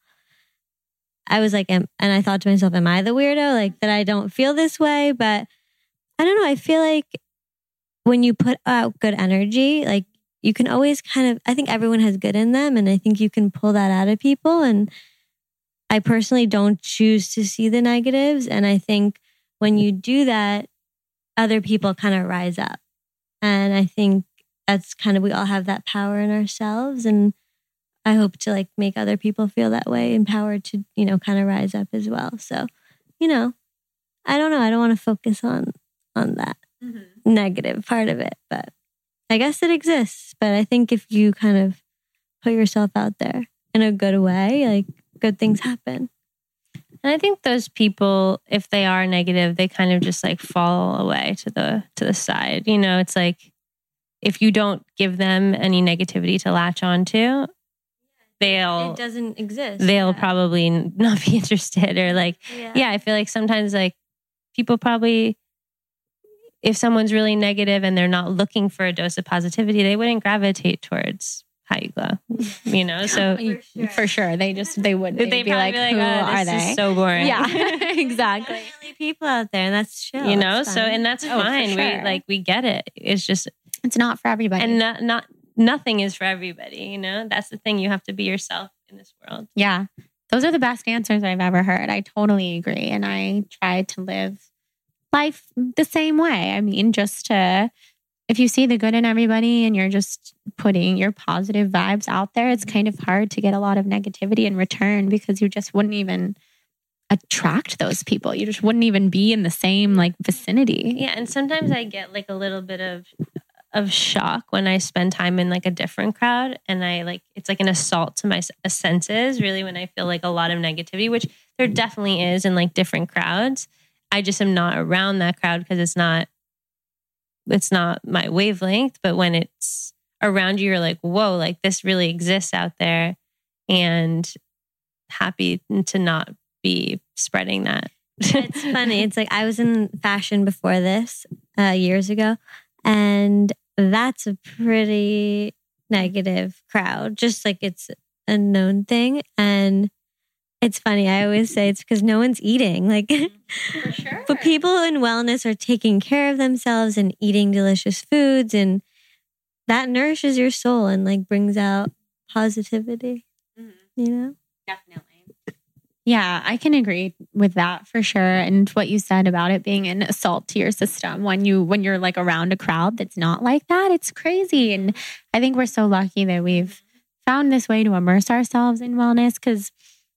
I was like, am, and I thought to myself, am I the weirdo? Like that I don't feel this way? But I don't know. I feel like when you put out good energy, like you can always kind of, I think everyone has good in them. And I think you can pull that out of people. And I personally don't choose to see the negatives. And I think when you do that, other people kind of rise up. And I think that's kind of, we all have that power in ourselves. And I hope to like make other people feel that way, empowered to, you know, kind of rise up as well. So, you know, I don't know. I don't want to focus on, on that mm-hmm. negative part of it, but I guess it exists. But I think if you kind of put yourself out there in a good way, like good things happen. And I think those people, if they are negative, they kind of just like fall away to the to the side. You know, it's like if you don't give them any negativity to latch onto, they'll it doesn't exist. They'll yeah. probably not be interested or like yeah. yeah, I feel like sometimes like people probably, if someone's really negative and they're not looking for a dose of positivity, they wouldn't gravitate towards How You Glow, you know? So for sure, for sure. they just, they would, they'd they'd be like, be like, who oh, are this they? Is so boring. Yeah, exactly. There's really people out there and that's chill. You know, it's so, and that's oh, fine. sure. We like, we get it. It's just, it's not for everybody. and not, not, nothing is for everybody, you know? That's the thing. You have to be yourself in this world. Yeah. Those are the best answers I've ever heard. I totally agree. And I try to live life the same way. I mean, just to, if you see the good in everybody and you're just putting your positive vibes out there, it's kind of hard to get a lot of negativity in return because you just wouldn't even attract those people. You just wouldn't even be in the same like vicinity. Yeah. And sometimes I get like a little bit of of shock when I spend time in like a different crowd and I like, it's like an assault to my senses really when I feel like a lot of negativity, which there definitely is in like different crowds. I just am not around that crowd because it's not, it's not my wavelength. But when it's around you, you're like, whoa, like this really exists out there, and happy to not be spreading that. It's funny. It's like I was in fashion before this uh, years ago, and that's a pretty negative crowd. Just like it's a known thing. And it's funny. I always say it's because no one's eating. Like, for sure. But people in wellness are taking care of themselves and eating delicious foods, and that nourishes your soul and like brings out positivity. Mm-hmm. You know, definitely. Yeah, I can agree with that for sure. And what you said about it being an assault to your system when you when you're like around a crowd that's not like that, it's crazy. And I think we're so lucky that we've found this way to immerse ourselves in wellness, because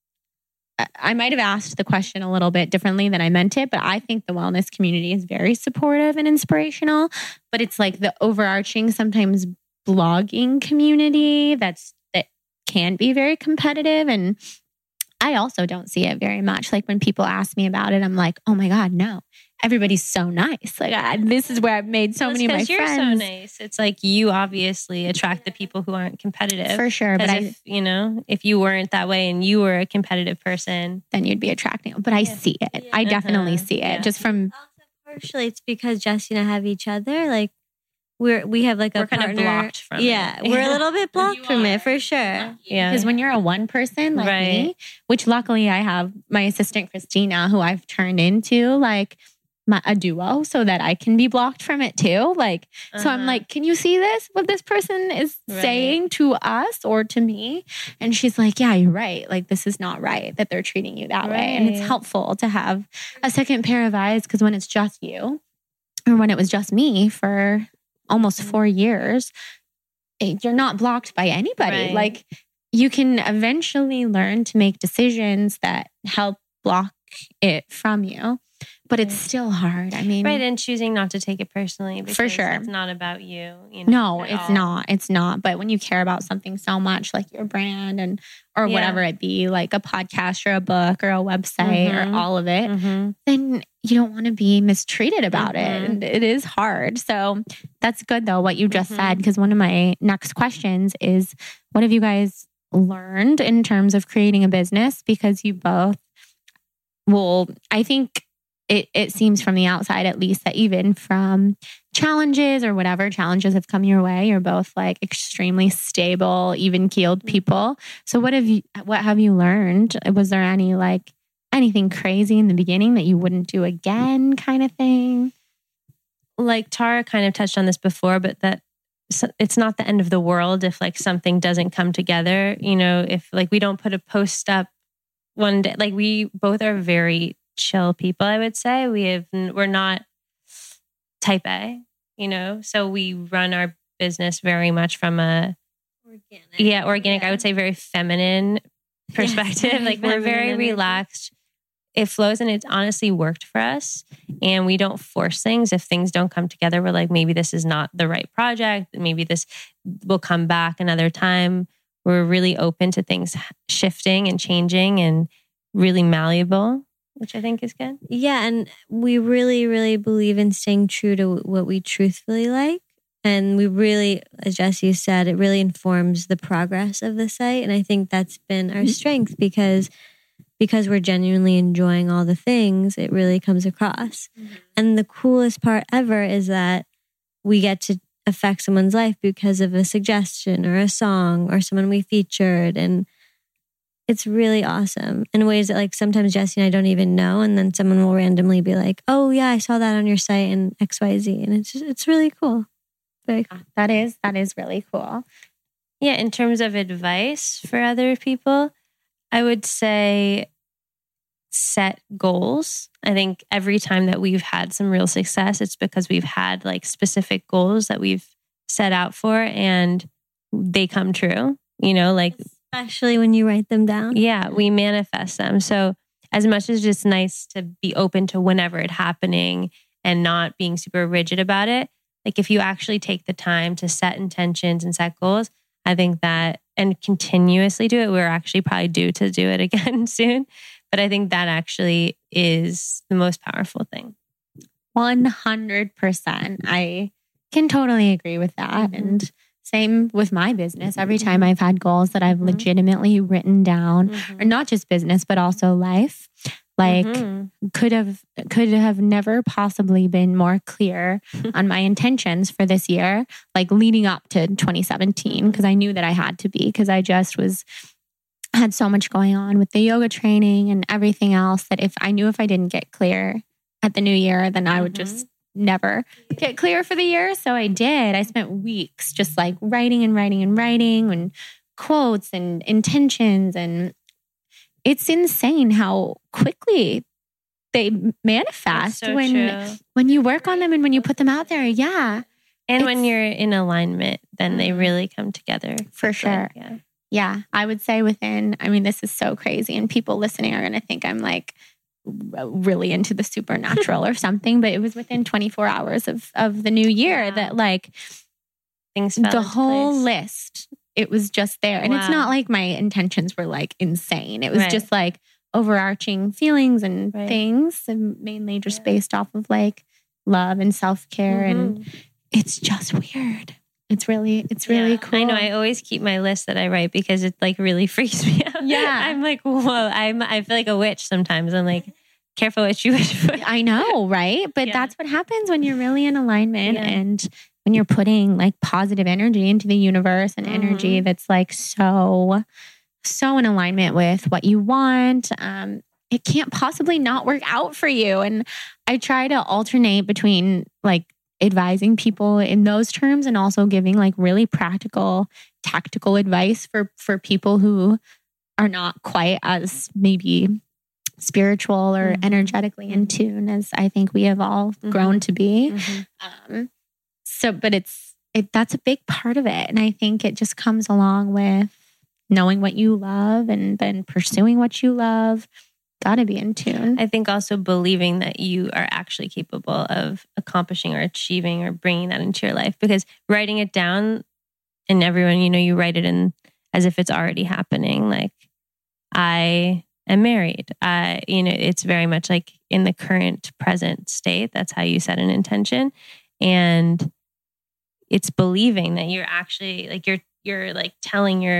I might have asked the question a little bit differently than I meant it, but I think the wellness community is very supportive and inspirational. But it's like the overarching, sometimes blogging community that's that can be very competitive. And I also don't see it very much. Like when people ask me about it, I'm like, oh my God, no. Everybody's so nice. Like I, this is where I've made so well, many of my you're friends. You're so nice. It's like you obviously attract the people who aren't competitive. For sure. But if, I, you know, if you weren't that way and you were a competitive person, then you'd be attracting. But I yeah. see it. Yeah. I definitely uh-huh. see it. Yeah. Just from also partially, it's because Jesse and I have each other. Like we're we have like a we're partner. kind of blocked from yeah, it. We're a little bit blocked from it for sure. Yeah, because when you're a one person like right. me, which luckily I have my assistant Christina, who I've turned into like my a duo, so that I can be blocked from it too. Like, uh-huh. so I'm like, can you see this? What this person is right. saying to us or to me? And she's like, yeah, you're right. Like, this is not right that they're treating you that right. way. And it's helpful to have a second pair of eyes, because when it's just you, or when it was just me for almost four years, you're not blocked by anybody. Right. Like, you can eventually learn to make decisions that help block it from you. But it's still hard. I mean, right. And choosing not to take it personally, because for sure. it's not about you. you know, no, it's all. not. It's not. But when you care about something so much, like your brand and or yeah. whatever it be, like a podcast or a book or a website mm-hmm. or all of it, mm-hmm. then you don't want to be mistreated about mm-hmm. it. And it is hard. So that's good though, what you just mm-hmm. said, because one of my next questions is, what have you guys learned in terms of creating a business? Because you both, well, I think it, it seems from the outside, at least, that even from challenges or whatever challenges have come your way, you're both like extremely stable, even keeled people. So what have you, what have you learned? Was there any like anything crazy in the beginning that you wouldn't do again kind of thing? Like Tara kind of touched on this before, but that it's not the end of the world if like something doesn't come together. You know, if like we don't put a post up one day, like we both are very chill people, I would say. We have, we're not type A, you know, so we run our business very much from a organic, yeah, organic, yeah. I would say very feminine perspective. Yes, like we're very energy. Relaxed. It flows and it's honestly worked for us. And we don't force things. If things don't come together, we're like, maybe this is not the right project. Maybe this will come back another time. We're really open to things shifting and changing and really malleable, which I think is good. Yeah. And we really, really believe in staying true to what we truthfully like. And we really, as Jessie said, it really informs the progress of the site. And I think that's been our strength because because we're genuinely enjoying all the things, it really comes across. Mm-hmm. And the coolest part ever is that we get to affect someone's life because of a suggestion or a song or someone we featured. And it's really awesome in ways that like sometimes Jessie and I don't even know. And then someone will randomly be like, oh yeah, I saw that on your site and X Y Z. And it's just, it's really cool. Very cool. That is, that is really cool. Yeah. In terms of advice for other people, I would say set goals. I think every time that we've had some real success, it's because we've had like specific goals that we've set out for and they come true, you know, like especially when you write them down. Yeah, we manifest them. So as much as it's nice to be open to whenever it's happening and not being super rigid about it, like if you actually take the time to set intentions and set goals, I think that and continuously do it, we're actually probably due to do it again soon. But I think that actually is the most powerful thing. one hundred percent. I can totally agree with that. Mm-hmm. And same with my business. Every time I've had goals that I've mm-hmm. legitimately written down, mm-hmm. or not just business, but also life, like mm-hmm. could have could have never possibly been more clear on my intentions for this year, like leading up to twenty seventeen, because I knew that I had to be, because I just was had so much going on with the yoga training and everything else that if I knew if I didn't get clear at the new year, then I would mm-hmm. just never get clear for the year. So I did. I spent weeks just like writing and writing and writing and quotes and intentions. And it's insane how quickly they manifest so when, true. when you work on them and when you put them out there. Yeah. And when you're in alignment, then they really come together. For sure. Yeah. Yeah. I would say within, I mean, this is so crazy and people listening are going to think I'm like really into the supernatural or something, but it was within twenty-four hours of, of the new year wow. that like things fell the into whole place. List, it was just there. And wow. it's not like my intentions were like insane. It was right. just like overarching feelings and right. things, and mainly just yeah. based off of like love and self-care. Mm-hmm. And it's just weird. It's really, it's really yeah, cool. I know. I always keep my list that I write because it like really freaks me out. Yeah. I'm like, whoa, I'm, I feel like a witch sometimes. I'm like, careful what you wish for. I know, right? But yeah. that's what happens when you're really in alignment yeah. and when you're putting like positive energy into the universe and mm-hmm. energy that's like so, so in alignment with what you want. Um, it can't possibly not work out for you. And I try to alternate between like advising people in those terms and also giving like really practical, tactical advice for, for people who are not quite as maybe spiritual or mm-hmm. energetically in tune as I think we have all mm-hmm. grown to be. Mm-hmm. Um, so, but it's, it, that's a big part of it. And I think it just comes along with knowing what you love and then pursuing what you love. Gotta be in tune. I think also believing that you are actually capable of accomplishing or achieving or bringing that into your life, because writing it down and everyone, you know, you write it in as if it's already happening. Like I am married. I, you know, it's very much like in the current present state. That's how you set an intention. And it's believing that you're actually like, you're, you're like telling your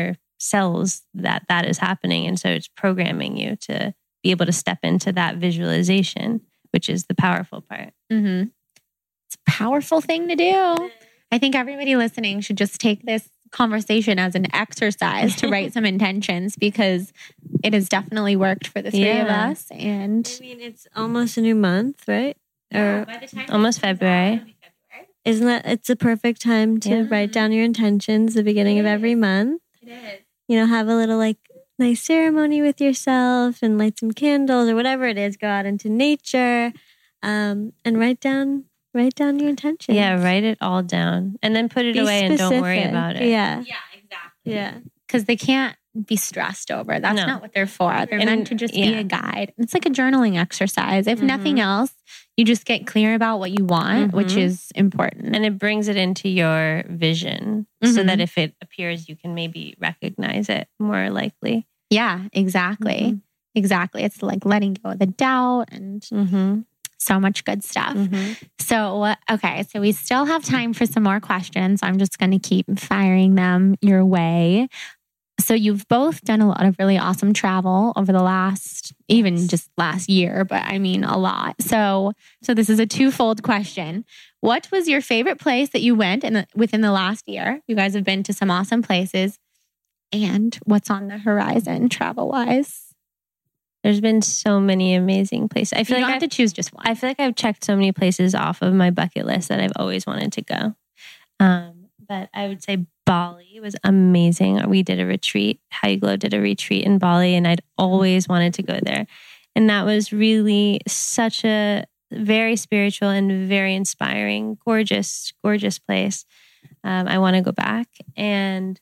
cells that that is happening. And so it's programming you to be able to step into that visualization, which is the powerful part. Mm-hmm. It's a powerful thing to do. I think everybody listening should just take this conversation as an exercise to write some intentions, because it has definitely worked for the three Yeah. of us. And I mean, it's almost a new month, right? Or Almost February. isn't that, it's a perfect time to Yeah. write down your intentions, the beginning of every month. it is. You know, have a little like nice ceremony with yourself and light some candles or whatever it is. Go out into nature, um, and write down, write down your intentions. Yeah, write it all down and then put it Be away and don't worry specific. about it. Yeah. Yeah, exactly. Yeah. Because they can't be stressed over. That's No. not what they're for. They're And- meant to just be yeah. a guide. It's like a journaling exercise. If Mhm. nothing else, you just get clear about what you want, which Mhm. is important. And it brings it into your vision so Mhm. that if it appears, you can maybe recognize it more likely. yeah, exactly. Mhm. Exactly. It's like letting go of the doubt and Mm-hmm. so much good stuff. Mm-hmm. So, okay, so we still have time for some more questions. I'm just going to keep firing them your way. So you've both done a lot of really awesome travel over the last, even just last year, but I mean a lot. So, so this is a twofold question. What was your favorite place that you went in the, within the last year? You guys have been to some awesome places. And what's on the horizon travel wise? There's been so many amazing places. I You feel don't like have I've, to choose just one. I feel like I've checked so many places off of my bucket list that I've always wanted to go. Um, but I would say Bali was amazing. We did a retreat. How You Glow did a retreat in Bali, and I'd always wanted to go there. And that was really such a very spiritual and very inspiring, gorgeous, gorgeous place. Um, I want to go back. And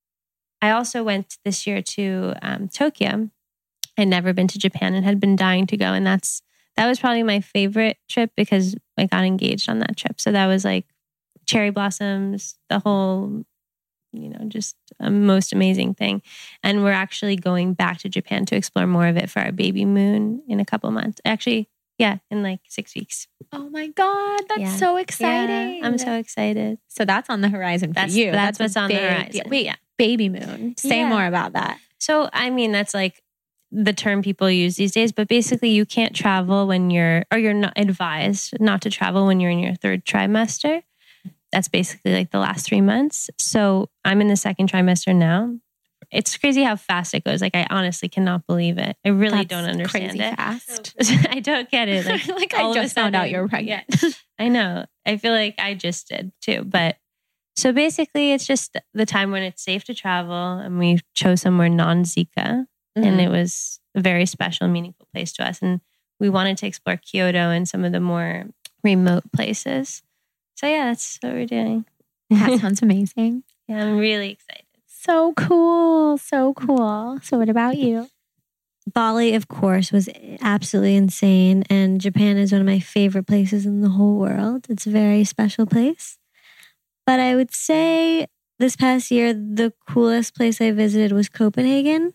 I also went this year to um, Tokyo. I'd never been to Japan and had been dying to go. And that's that was probably my favorite trip because I got engaged on that trip. So that was like cherry blossoms, the whole, you know, just a most amazing thing. And we're actually going back to Japan to explore more of it for our baby moon in a couple months. Actually, yeah, in like six weeks. Oh my God, that's Yeah. so exciting. Yeah, I'm so excited. So that's on the horizon for That's you. that's, a what's on the big horizon. deal. Wait, yeah. baby moon. Say Yeah. more about that. So, I mean, that's like the term people use these days, but basically you can't travel when you're, or you're not advised not to travel when you're in your third trimester. That's basically like the last three months. So I'm in the second trimester now. It's crazy how fast it goes. Like I honestly cannot believe it. I really That's don't understand crazy it. fast. I don't get it. Like, Like all I of a just found out sudden- you're pregnant. Yeah, I know. I feel like I just did too. But so basically it's just the time when it's safe to travel, and we chose somewhere non-Zika. And it was a very special, meaningful place to us. And we wanted to explore Kyoto and some of the more remote places. So yeah, that's what we're doing. That sounds amazing. Yeah, I'm really excited. So cool. So cool. So what about you? Bali, of course, was absolutely insane. And Japan is one of my favorite places in the whole world. It's a very special place. But I would say this past year, the coolest place I visited was Copenhagen.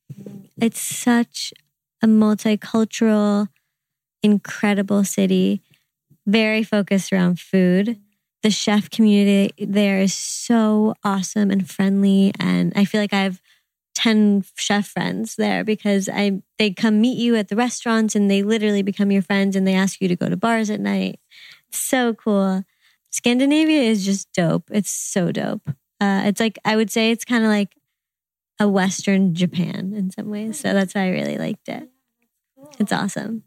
It's such a multicultural, incredible city, very focused around food. The chef community there is so awesome and friendly. And I feel like I have ten chef friends there because I they come meet you at the restaurants and they literally become your friends and they ask you to go to bars at night. It's so cool. Scandinavia is just dope. It's so dope. Uh, it's like, I would say it's kind of like a Western Japan in some ways. So that's why I really liked it. It's awesome.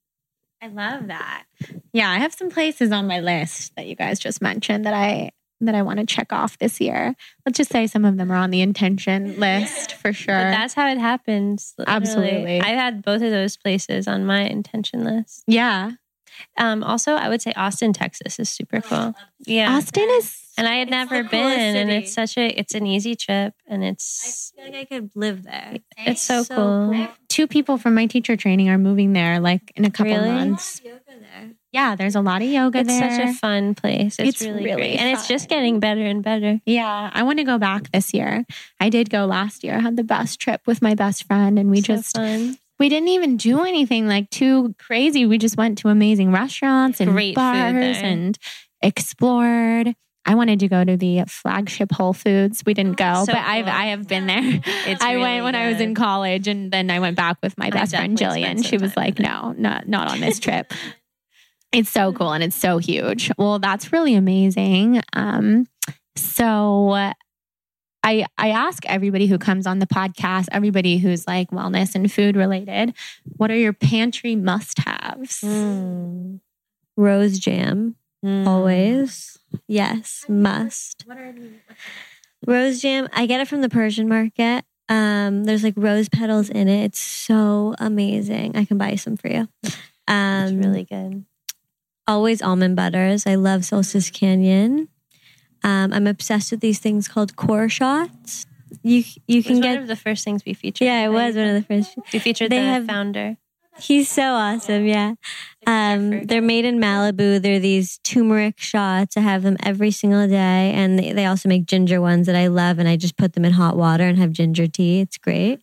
I love that. Yeah, I have some places on my list that you guys just mentioned that I that I want to check off this year. Let's just say some of them are on the intention list for sure. But that's how it happens. literally. Absolutely. I've had both of those places on my intention list. yeah. Um, also, I would say Austin, Texas is super cool. Yeah. Austin is And I had never the coolest been, and city. it's such a, it's an easy trip, and I it's, feel like I could live there. it's so, So cool. cool. two people from my teacher training are moving there like in a couple Really? months. Yoga there. Yeah, there's a lot of yoga It's there. such a fun place. It's, It's really, really great, and it's just fun. getting better and better. Yeah, I want to go back this year. I did go last year. I had the best trip with my best friend, and we So just fun. we didn't even do anything like too crazy. We just went to amazing restaurants and Great food bars there. and explored. I wanted to go to the flagship Whole Foods. We didn't go, So but I've cool. I have been there. It's I really went when I was in good. college, and then I went back with my best friend definitely Jillian. spent She some was time like, in it. "No, not not on this trip." It's so cool and it's so huge. Well, that's really amazing. Um, so I I ask everybody who comes on the podcast, everybody who's like wellness and food related, what are your pantry must-haves? Mm. Rose jam, Mm. always. Yes, must. What are Rose jam, I get it from the Persian market. Um, there's like rose petals in it. It's so amazing. I can buy some for you. Um, It's really good. Always almond butters. I love Solstice Canyon. Um, I'm obsessed with these things called core shots. You you It can was get one of the first things we featured. yeah, it was one of the first. We featured They the have- founder. He's so awesome. Yeah. Um, they're made in Malibu. They're these turmeric shots. I have them every single day. And they, they also make ginger ones that I love. And I just put them in hot water and have ginger tea. It's great.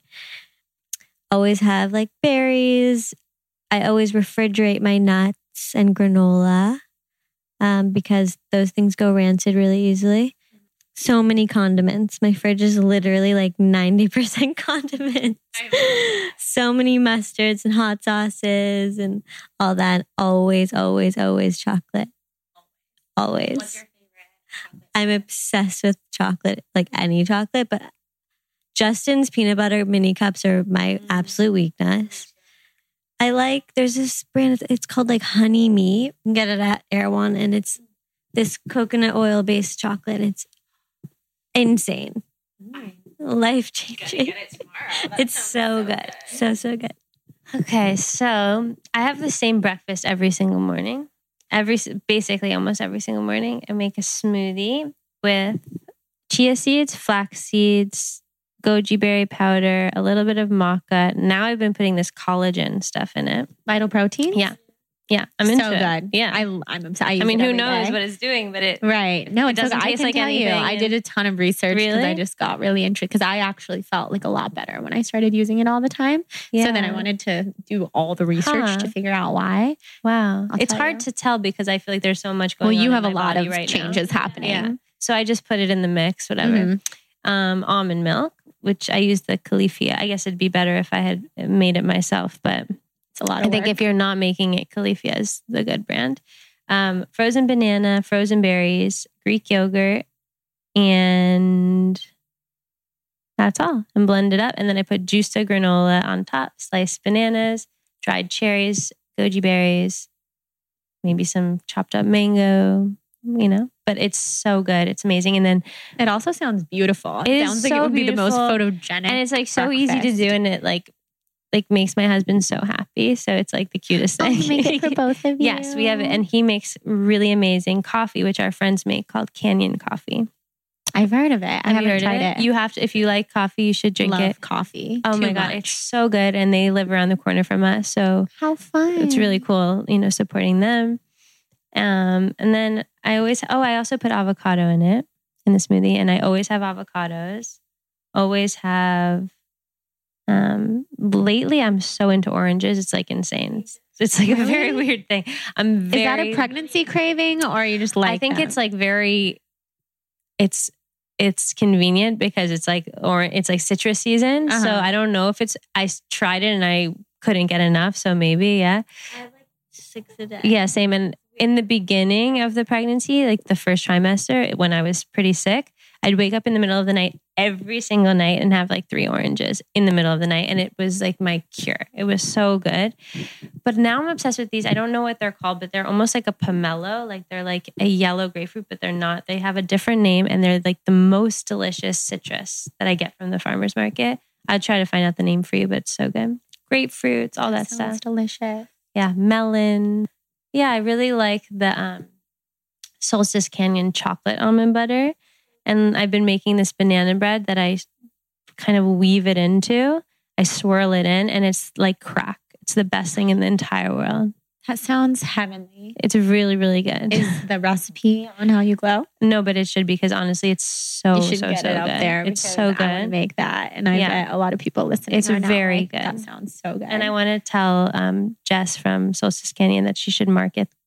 Always have like berries. I always refrigerate my nuts and granola um, because those things go rancid really easily. So many condiments. My fridge is literally like ninety percent condiments. So many mustards and hot sauces and all that. Always, always, always chocolate. Always. What's your favorite? I'm obsessed with chocolate, like any chocolate, but Justin's peanut butter mini cups are my absolute weakness. I like, there's this brand, it's called like Honey Me. You can get it at Erewhon, and it's this coconut oil based chocolate. It's insane. Life changing. It's so good. So, so good. Okay, so I have the same breakfast every single morning. Every basically almost every single morning, I make a smoothie with chia seeds, flax seeds, goji berry powder, a little bit of maca. Now I've been putting this collagen stuff in it. Vital protein? Yeah, yeah, I'm into so it. good. Yeah, I, I'm obsessed. I, I use mean, it who every knows day. what it's doing, but it Right. No, It it doesn't doesn't I taste can like tell you. anything, I and- did a ton of research because Really? I just got really interested because I actually felt like a lot better when I started using it all the time. yeah. So then I wanted to do all the research Huh. to figure out why. Wow, I'll it's tell hard you. to tell because I feel like there's so much going Well, on. you in have a my lot body of right now. changes happening. Yeah. So I just put it in the mix, whatever. Mhm. Um, almond milk, which I use the Califia. I guess it'd be better if I had made it myself, but It's a lot I of think work. if you're not making it, Califia is the good brand. Um, frozen banana, frozen berries, Greek yogurt, and that's all. And blend it up. And then I put juiced granola on top, sliced bananas, dried cherries, goji berries, maybe some chopped up mango, you know. But it's so good. It's amazing. And then It also sounds beautiful. It, It is sounds like it so would be the most beautiful. photogenic. and it's like so easy to breakfast. do, and it like like makes my husband so happy. So it's like the cutest Oh, thing. you make it for both of you. Yes, we have it. And he makes really amazing coffee, which our friends make called Canyon Coffee. I've heard of it. I Have you haven't heard of tried it. You have to, if you like coffee, you should drink love it. coffee. Oh too my God, much. it's so good. And they live around the corner from us. So How fun. it's really cool, you know, supporting them. Um, and then I always, oh, I also put avocado in it, in the smoothie. And I always have avocados. Always have, um, lately I'm so into oranges. It's like insane. It's, it's like a very Really? weird thing. I'm very, Is that a pregnancy craving or you just like I think them? it's like very, it's, it's convenient because it's like, or it's like citrus season. So Uh-huh. I don't know if it's, I s- tried it and I couldn't get enough. So maybe, yeah. I have like six a day. Yeah, same. And in the beginning of the pregnancy, like the first trimester, when I was pretty sick, I'd wake up in the middle of the night every single night and have like three oranges in the middle of the night. And it was like my cure. It was so good. But now I'm obsessed with these. I don't know what they're called, but they're almost like a pomelo. Like they're like a yellow grapefruit, but they're not. They have a different name and they're like the most delicious citrus that I get from the farmer's market. I'll try to find out the name for you, but it's so good. Grapefruits, all that Sounds stuff. delicious. Yeah, melon. Yeah, I really like the um, Solstice Canyon chocolate almond butter. And I've been making this banana bread that I kind of weave it into. I swirl it in and it's like crack. It's the best thing in the entire world. That sounds heavenly. It's really, really good. Is the recipe on How You Glow? No, but it should because honestly, it's so, you should so, get so it up good. there. It's because so I want to good. make that, and I Yeah. bet a lot of people listening. It's are now very like, good. That sounds so good. And I want to tell um, Jess from Solstice Canyon that she should market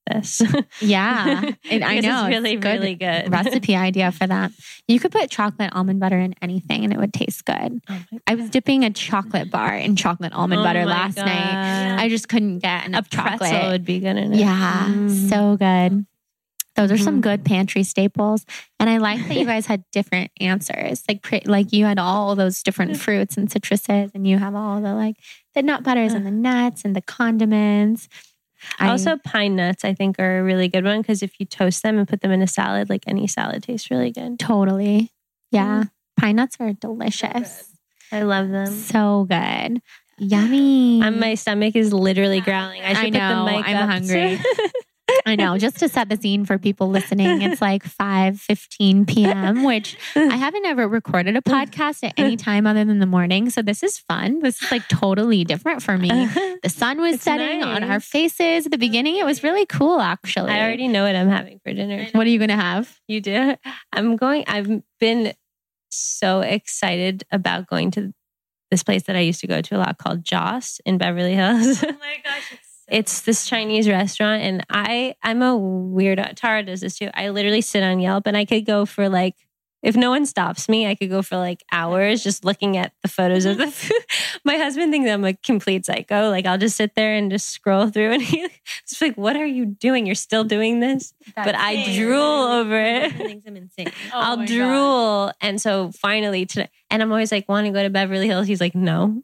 this. Yeah. And I Because know. It's really, it's good really good. recipe idea for that. You could put chocolate almond butter in anything and it would taste good. Oh my I was dipping a chocolate bar in chocolate almond Oh butter my last God. night. I just couldn't get A enough pretzel chocolate. would be good in it. Yeah, Mm. so good. Those are some Mhm. good pantry staples. And I like that you guys had different answers. Like pre- like you had all those different fruits and citruses and you have all the like the nut butters and the nuts and the condiments. I- Also, pine nuts, I think, are a really good one because if you toast them and put them in a salad, like any salad tastes really good. Totally. Yeah. Pine nuts are delicious. I love them. So good. Yummy. Um, my stomach is literally growling. I should I know, put the mic I'm up. hungry. I know. Just to set the scene for people listening, it's like five fifteen p.m., which I haven't ever recorded a podcast at any time other than the morning. So this is fun. This is like totally different for me. The sun was It's setting on our nice. faces at the beginning. It was really cool, actually. I already know what I'm having for dinner. What are you going to have? You do? I'm going, I've been so excited about going to this place that I used to go to a lot called Joss in Beverly Hills. Oh my gosh. It's, so It's this Chinese restaurant, and I I'm a weirdo. Tara does this too. I literally sit on Yelp, and I could go for like, if no one stops me, I could go for like hours just looking at the photos of the food. My husband thinks I'm a complete psycho. Like I'll just sit there and just scroll through, and he's like, "What are you doing? You're still doing this?" But I insane. drool over My it. husband thinks I'm insane. I'll drool. And so finally today, and I'm always like, want to go to Beverly Hills? He's like, no.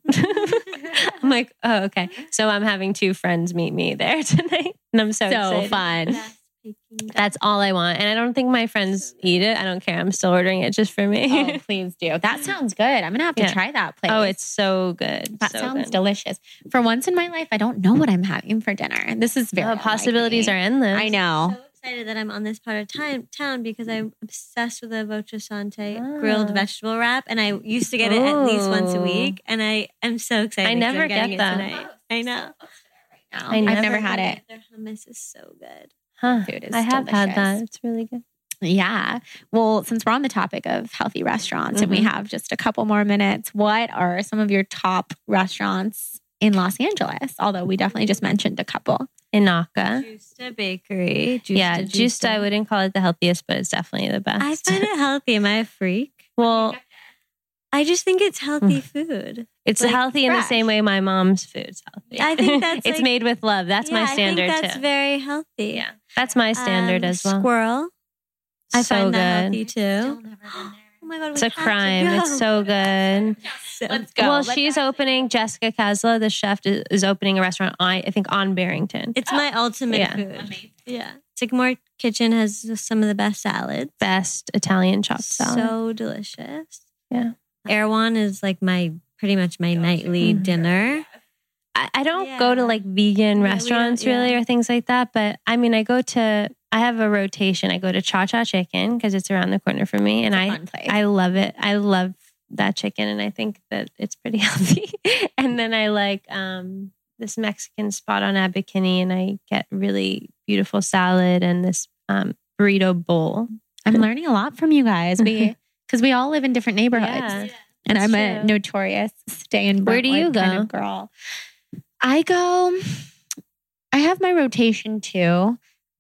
I'm like, oh, okay. So I'm having two friends meet me there tonight. And I'm so, So excited. fun. Best Peking That's all I want. And I don't think my friends eat it. I don't care. I'm still ordering it just for me. Oh, please do. That sounds good. I'm going to have to Yeah. try that place. Oh, it's so good. That so sounds good. delicious. For once in my life, I don't know what I'm having for dinner. This is very Oh, possibilities are unlikely. endless. I I'm know. so excited that I'm on this part of time, town because I'm obsessed with the Voce Sante grilled Ah. vegetable wrap, and I used to get it at least once a Ooh. week, and I am so excited. I 'cause never I'm getting get it that. tonight. I know. I I've never never had it. Their hummus is so good. Huh. Food is I have had delicious. that. It's really good. Yeah. Well, since we're on the topic of healthy restaurants and we Mhm. have just a couple more minutes, what are some of your top restaurants in Los Angeles? Although we definitely just mentioned a couple. Inaka. Justa Bakery. Justa, Yeah, juiced. I wouldn't call it the healthiest, but it's definitely the best. I find it healthy. Am I a freak? well, I just think it's healthy food. it's like, healthy in the fresh. same way my mom's food's healthy. I think that's it's like- made with love. That's my Yeah, standard I think that's too. very healthy. Yeah, that's my standard Um, as well. Squirrel. I So find that good. healthy too. Oh my god, It's we a have to crime. go. It's so good. So- Let's go. Well, Let's she's opening. Jessica Kasla, the chef, is, is opening a restaurant. On, I think on Barrington. It's my ultimate Yeah. food. Yeah. Sycamore Kitchen has some of the best salads. Best Italian chopped salad. So delicious. Yeah. Erewhon is like my pretty much my nightly Mm. dinner. I, I don't go to Yeah. like vegan we restaurants don't- really yeah. or things like that. But I mean, I go to, I have a rotation. I go to Cha Cha Chicken because it's around the corner for me. And It's a I, fun place. I love it. I love that chicken. And I think that it's pretty healthy. And then I like um, this Mexican spot on Abercrombie and I get really beautiful salad and this um, burrito bowl. I'm learning a lot from you guys. We because we all live in different neighborhoods. Yeah. And That's I'm a true. notorious stay in Where do you Brentwood kind go? of girl. I go, I have my rotation too.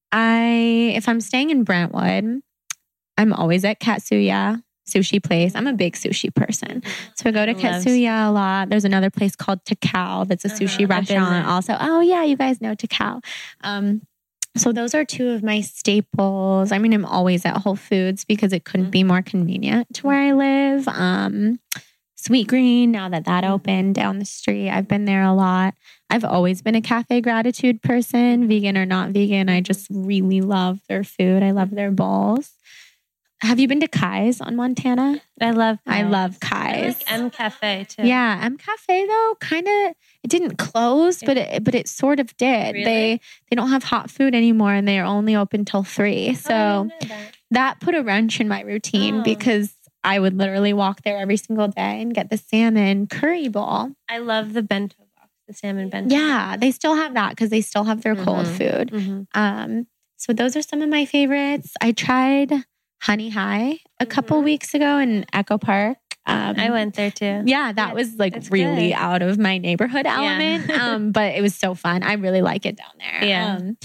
I, if I'm staying in Brentwood, I'm always at Katsuya sushi place. I'm a big sushi person. So I go to Loves- Katsuya a lot. There's another place called Takao that's a Uh-huh. sushi I've been restaurant there. also. Oh yeah, you guys know Takao. Um, so those are two of my staples. I mean, I'm always at Whole Foods because it couldn't be more convenient to where I live. Um, Sweet Green, now that that opened down the street, I've been there a lot. I've always been a Cafe Gratitude person, vegan or not vegan. I just really love their food. I love their bowls. Have you been to Kai's on Montana? I love I Kai's. love I Kai's. like M Cafe too. Yeah, M Cafe though, kind of it didn't close, but it but it sort of did. Really? They they don't have hot food anymore, and they are only open till three. So Oh, I didn't know that. that put a wrench in my routine Oh. because I would literally walk there every single day and get the salmon curry bowl. I love the bento box, the salmon bento. Yeah, they still have that because they still have their cold Mhm. food. Mm-hmm. Um, so those are some of my favorites. I tried Honey High a couple Mhm. weeks ago in Echo Park. Um, I went there too. Yeah, that Yeah, was like it's really good. out of my neighborhood element. um, but it was so fun. I really like it down there. Yeah. Um,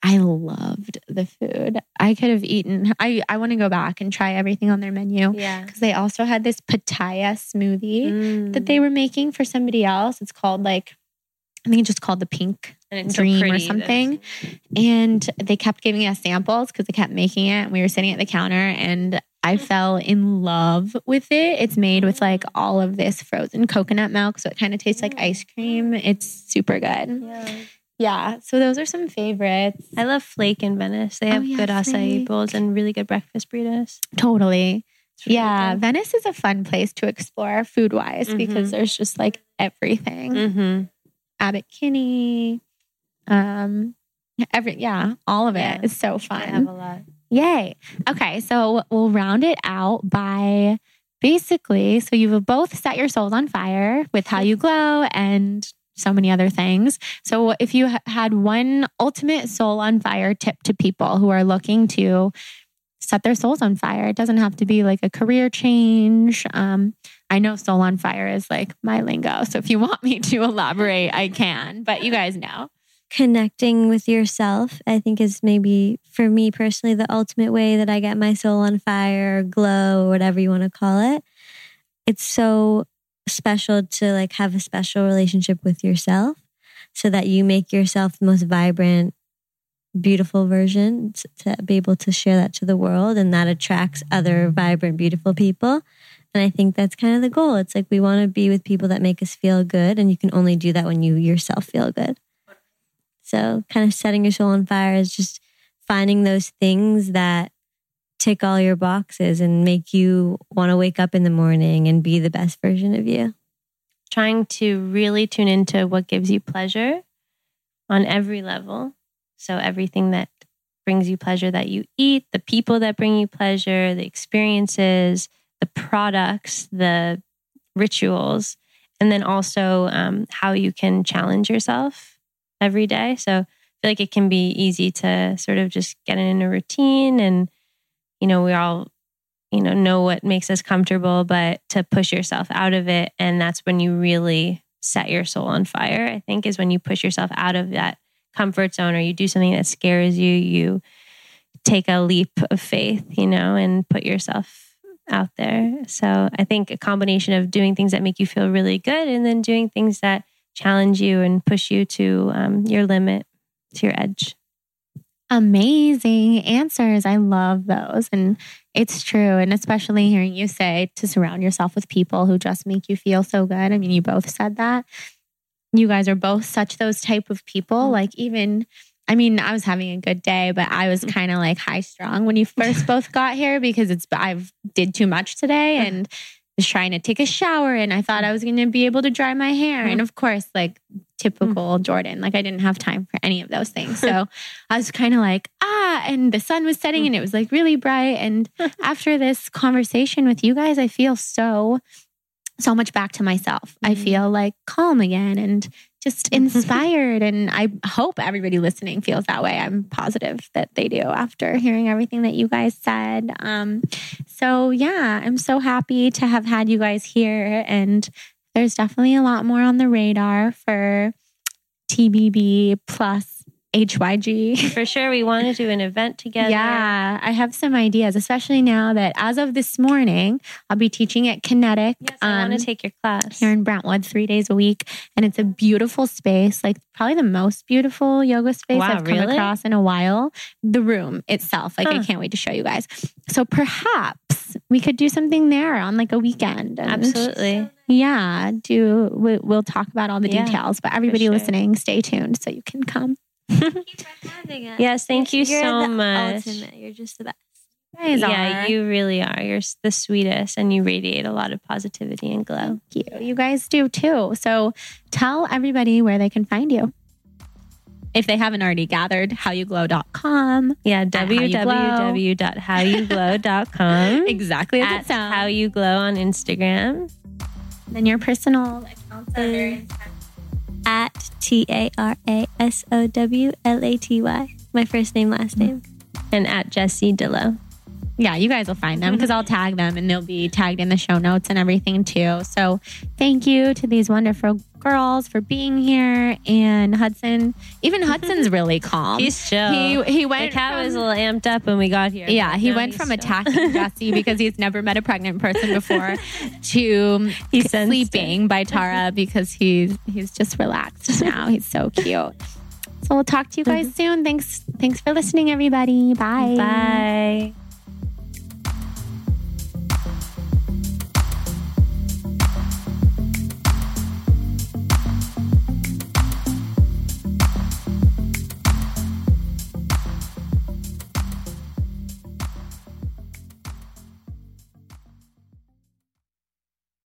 I loved the food. I could have eaten. I, I want to go back and try everything on their menu. Yeah. Because they also had this pitaya smoothie Mm. that they were making for somebody else. It's called like, I think it's just called the Pink And it's so Dream pretty, or something. And they kept giving us samples because they kept making it. And we were sitting at the counter and I fell in love with it. It's made with like all of this frozen coconut milk. So it kind of tastes like ice cream. It's super good. Yeah. Yeah. So those are some favorites. I love Flake in Venice. They Oh, have yeah, good acai Flake. bowls and really good breakfast burritos. Totally. It's really Yeah. good. Venice is a fun place to explore food wise Mhm. because there's just like everything. Mm-hmm. Abbot Kinney. Um, every, yeah, all of it Yeah. is so I have a fun. lot. Yay. Okay. So we'll round it out by basically, so you've both set your souls on fire with how you glow and so many other things. So if you ha- had one ultimate soul on fire tip to people who are looking to set their souls on fire, it doesn't have to be like a career change. Um, I know soul on fire is like my lingo. So if you want me to elaborate, I can, but you guys know. Connecting with yourself, I think, is maybe for me personally the ultimate way that I get my soul on fire or glow or whatever you want to call it. It's so special to like have a special relationship with yourself so that you make yourself the most vibrant, beautiful version to be able to share that to the world, and that attracts other vibrant, beautiful people. And I think that's kind of the goal. It's like we want to be with people that make us feel good, and you can only do that when you yourself feel good. So kind of setting your soul on fire is just finding those things that tick all your boxes and make you want to wake up in the morning and be the best version of you. Trying to really tune into what gives you pleasure on every level. So everything that brings you pleasure that you eat, the people that bring you pleasure, the experiences, the products, the rituals, and then also um, how you can challenge yourself every day. So I feel like it can be easy to sort of just get in a routine and, you know, we all, you know, know what makes us comfortable, but to push yourself out of it. And that's when you really set your soul on fire, I think, is when you push yourself out of that comfort zone or you do something that scares you, you take a leap of faith, you know, and put yourself out there. So I think a combination of doing things that make you feel really good and then doing things that challenge you and push you to um, your limit, to your edge. Amazing answers. I love those. And it's true. And especially hearing you say to surround yourself with people who just make you feel so good. I mean, you both said that. You guys are both such those type of people. Mm-hmm. Like even, I mean, I was having a good day, but I was kind of like high strung when you first both got here because it's, I've did too much today and was trying to take a shower and I thought I was going to be able to dry my hair. And of course, like typical Jordan, like I didn't have time for any of those things. So I was kind of like, ah, and the sun was setting and it was like really bright. And after this conversation with you guys, I feel so, so much back to myself. I feel like calm again and just inspired. And I hope everybody listening feels that way. I'm positive that they do after hearing everything that you guys said. Um, so yeah, I'm so happy to have had you guys here. And there's definitely a lot more on the radar for T B B plus H Y G. For sure. We want to do an event together. Yeah, I have some ideas, especially now that as of this morning, I'll be teaching at Kinetic. Yes, I um, want to take your class. Here in Brentwood, three days a week. And it's a beautiful space, like probably the most beautiful yoga space wow, I've come really? across in a while. The room itself, like huh. I can't wait to show you guys. So perhaps we could do something there on like a weekend. And absolutely. Yeah, do we, we'll talk about all the yeah, details, but everybody sure. listening, stay tuned so you can come. Thank you for having us. Yes, thank you You're so the much. Ultimate. You're just the best. You guys yeah, are. you really are. You're the sweetest and you radiate a lot of positivity and glow. Thank you. You guys do too. So tell everybody where they can find you. If they haven't already gathered, how you glow dot com. Yeah, w w w dot how you glow dot com. Exactly as At it sounds. How You Glow on Instagram. Then your personal accounts are At T A R A S O W L A T Y. My first name, last name. And at Jessie Dillow. Yeah, you guys will find them because I'll tag them and they'll be tagged in the show notes and everything too. So thank you to these wonderful girls for being here. And Hudson, even Hudson's really calm. He's chill. He, he went the cat from, was a little amped up when we got here. Yeah, he Now went he's from chill. attacking Jesse because he's never met a pregnant person before to He sensed sleeping by Tara because he's he's just relaxed now. He's so cute. So we'll talk to you guys soon. Thanks thanks for listening, everybody. Bye. Bye.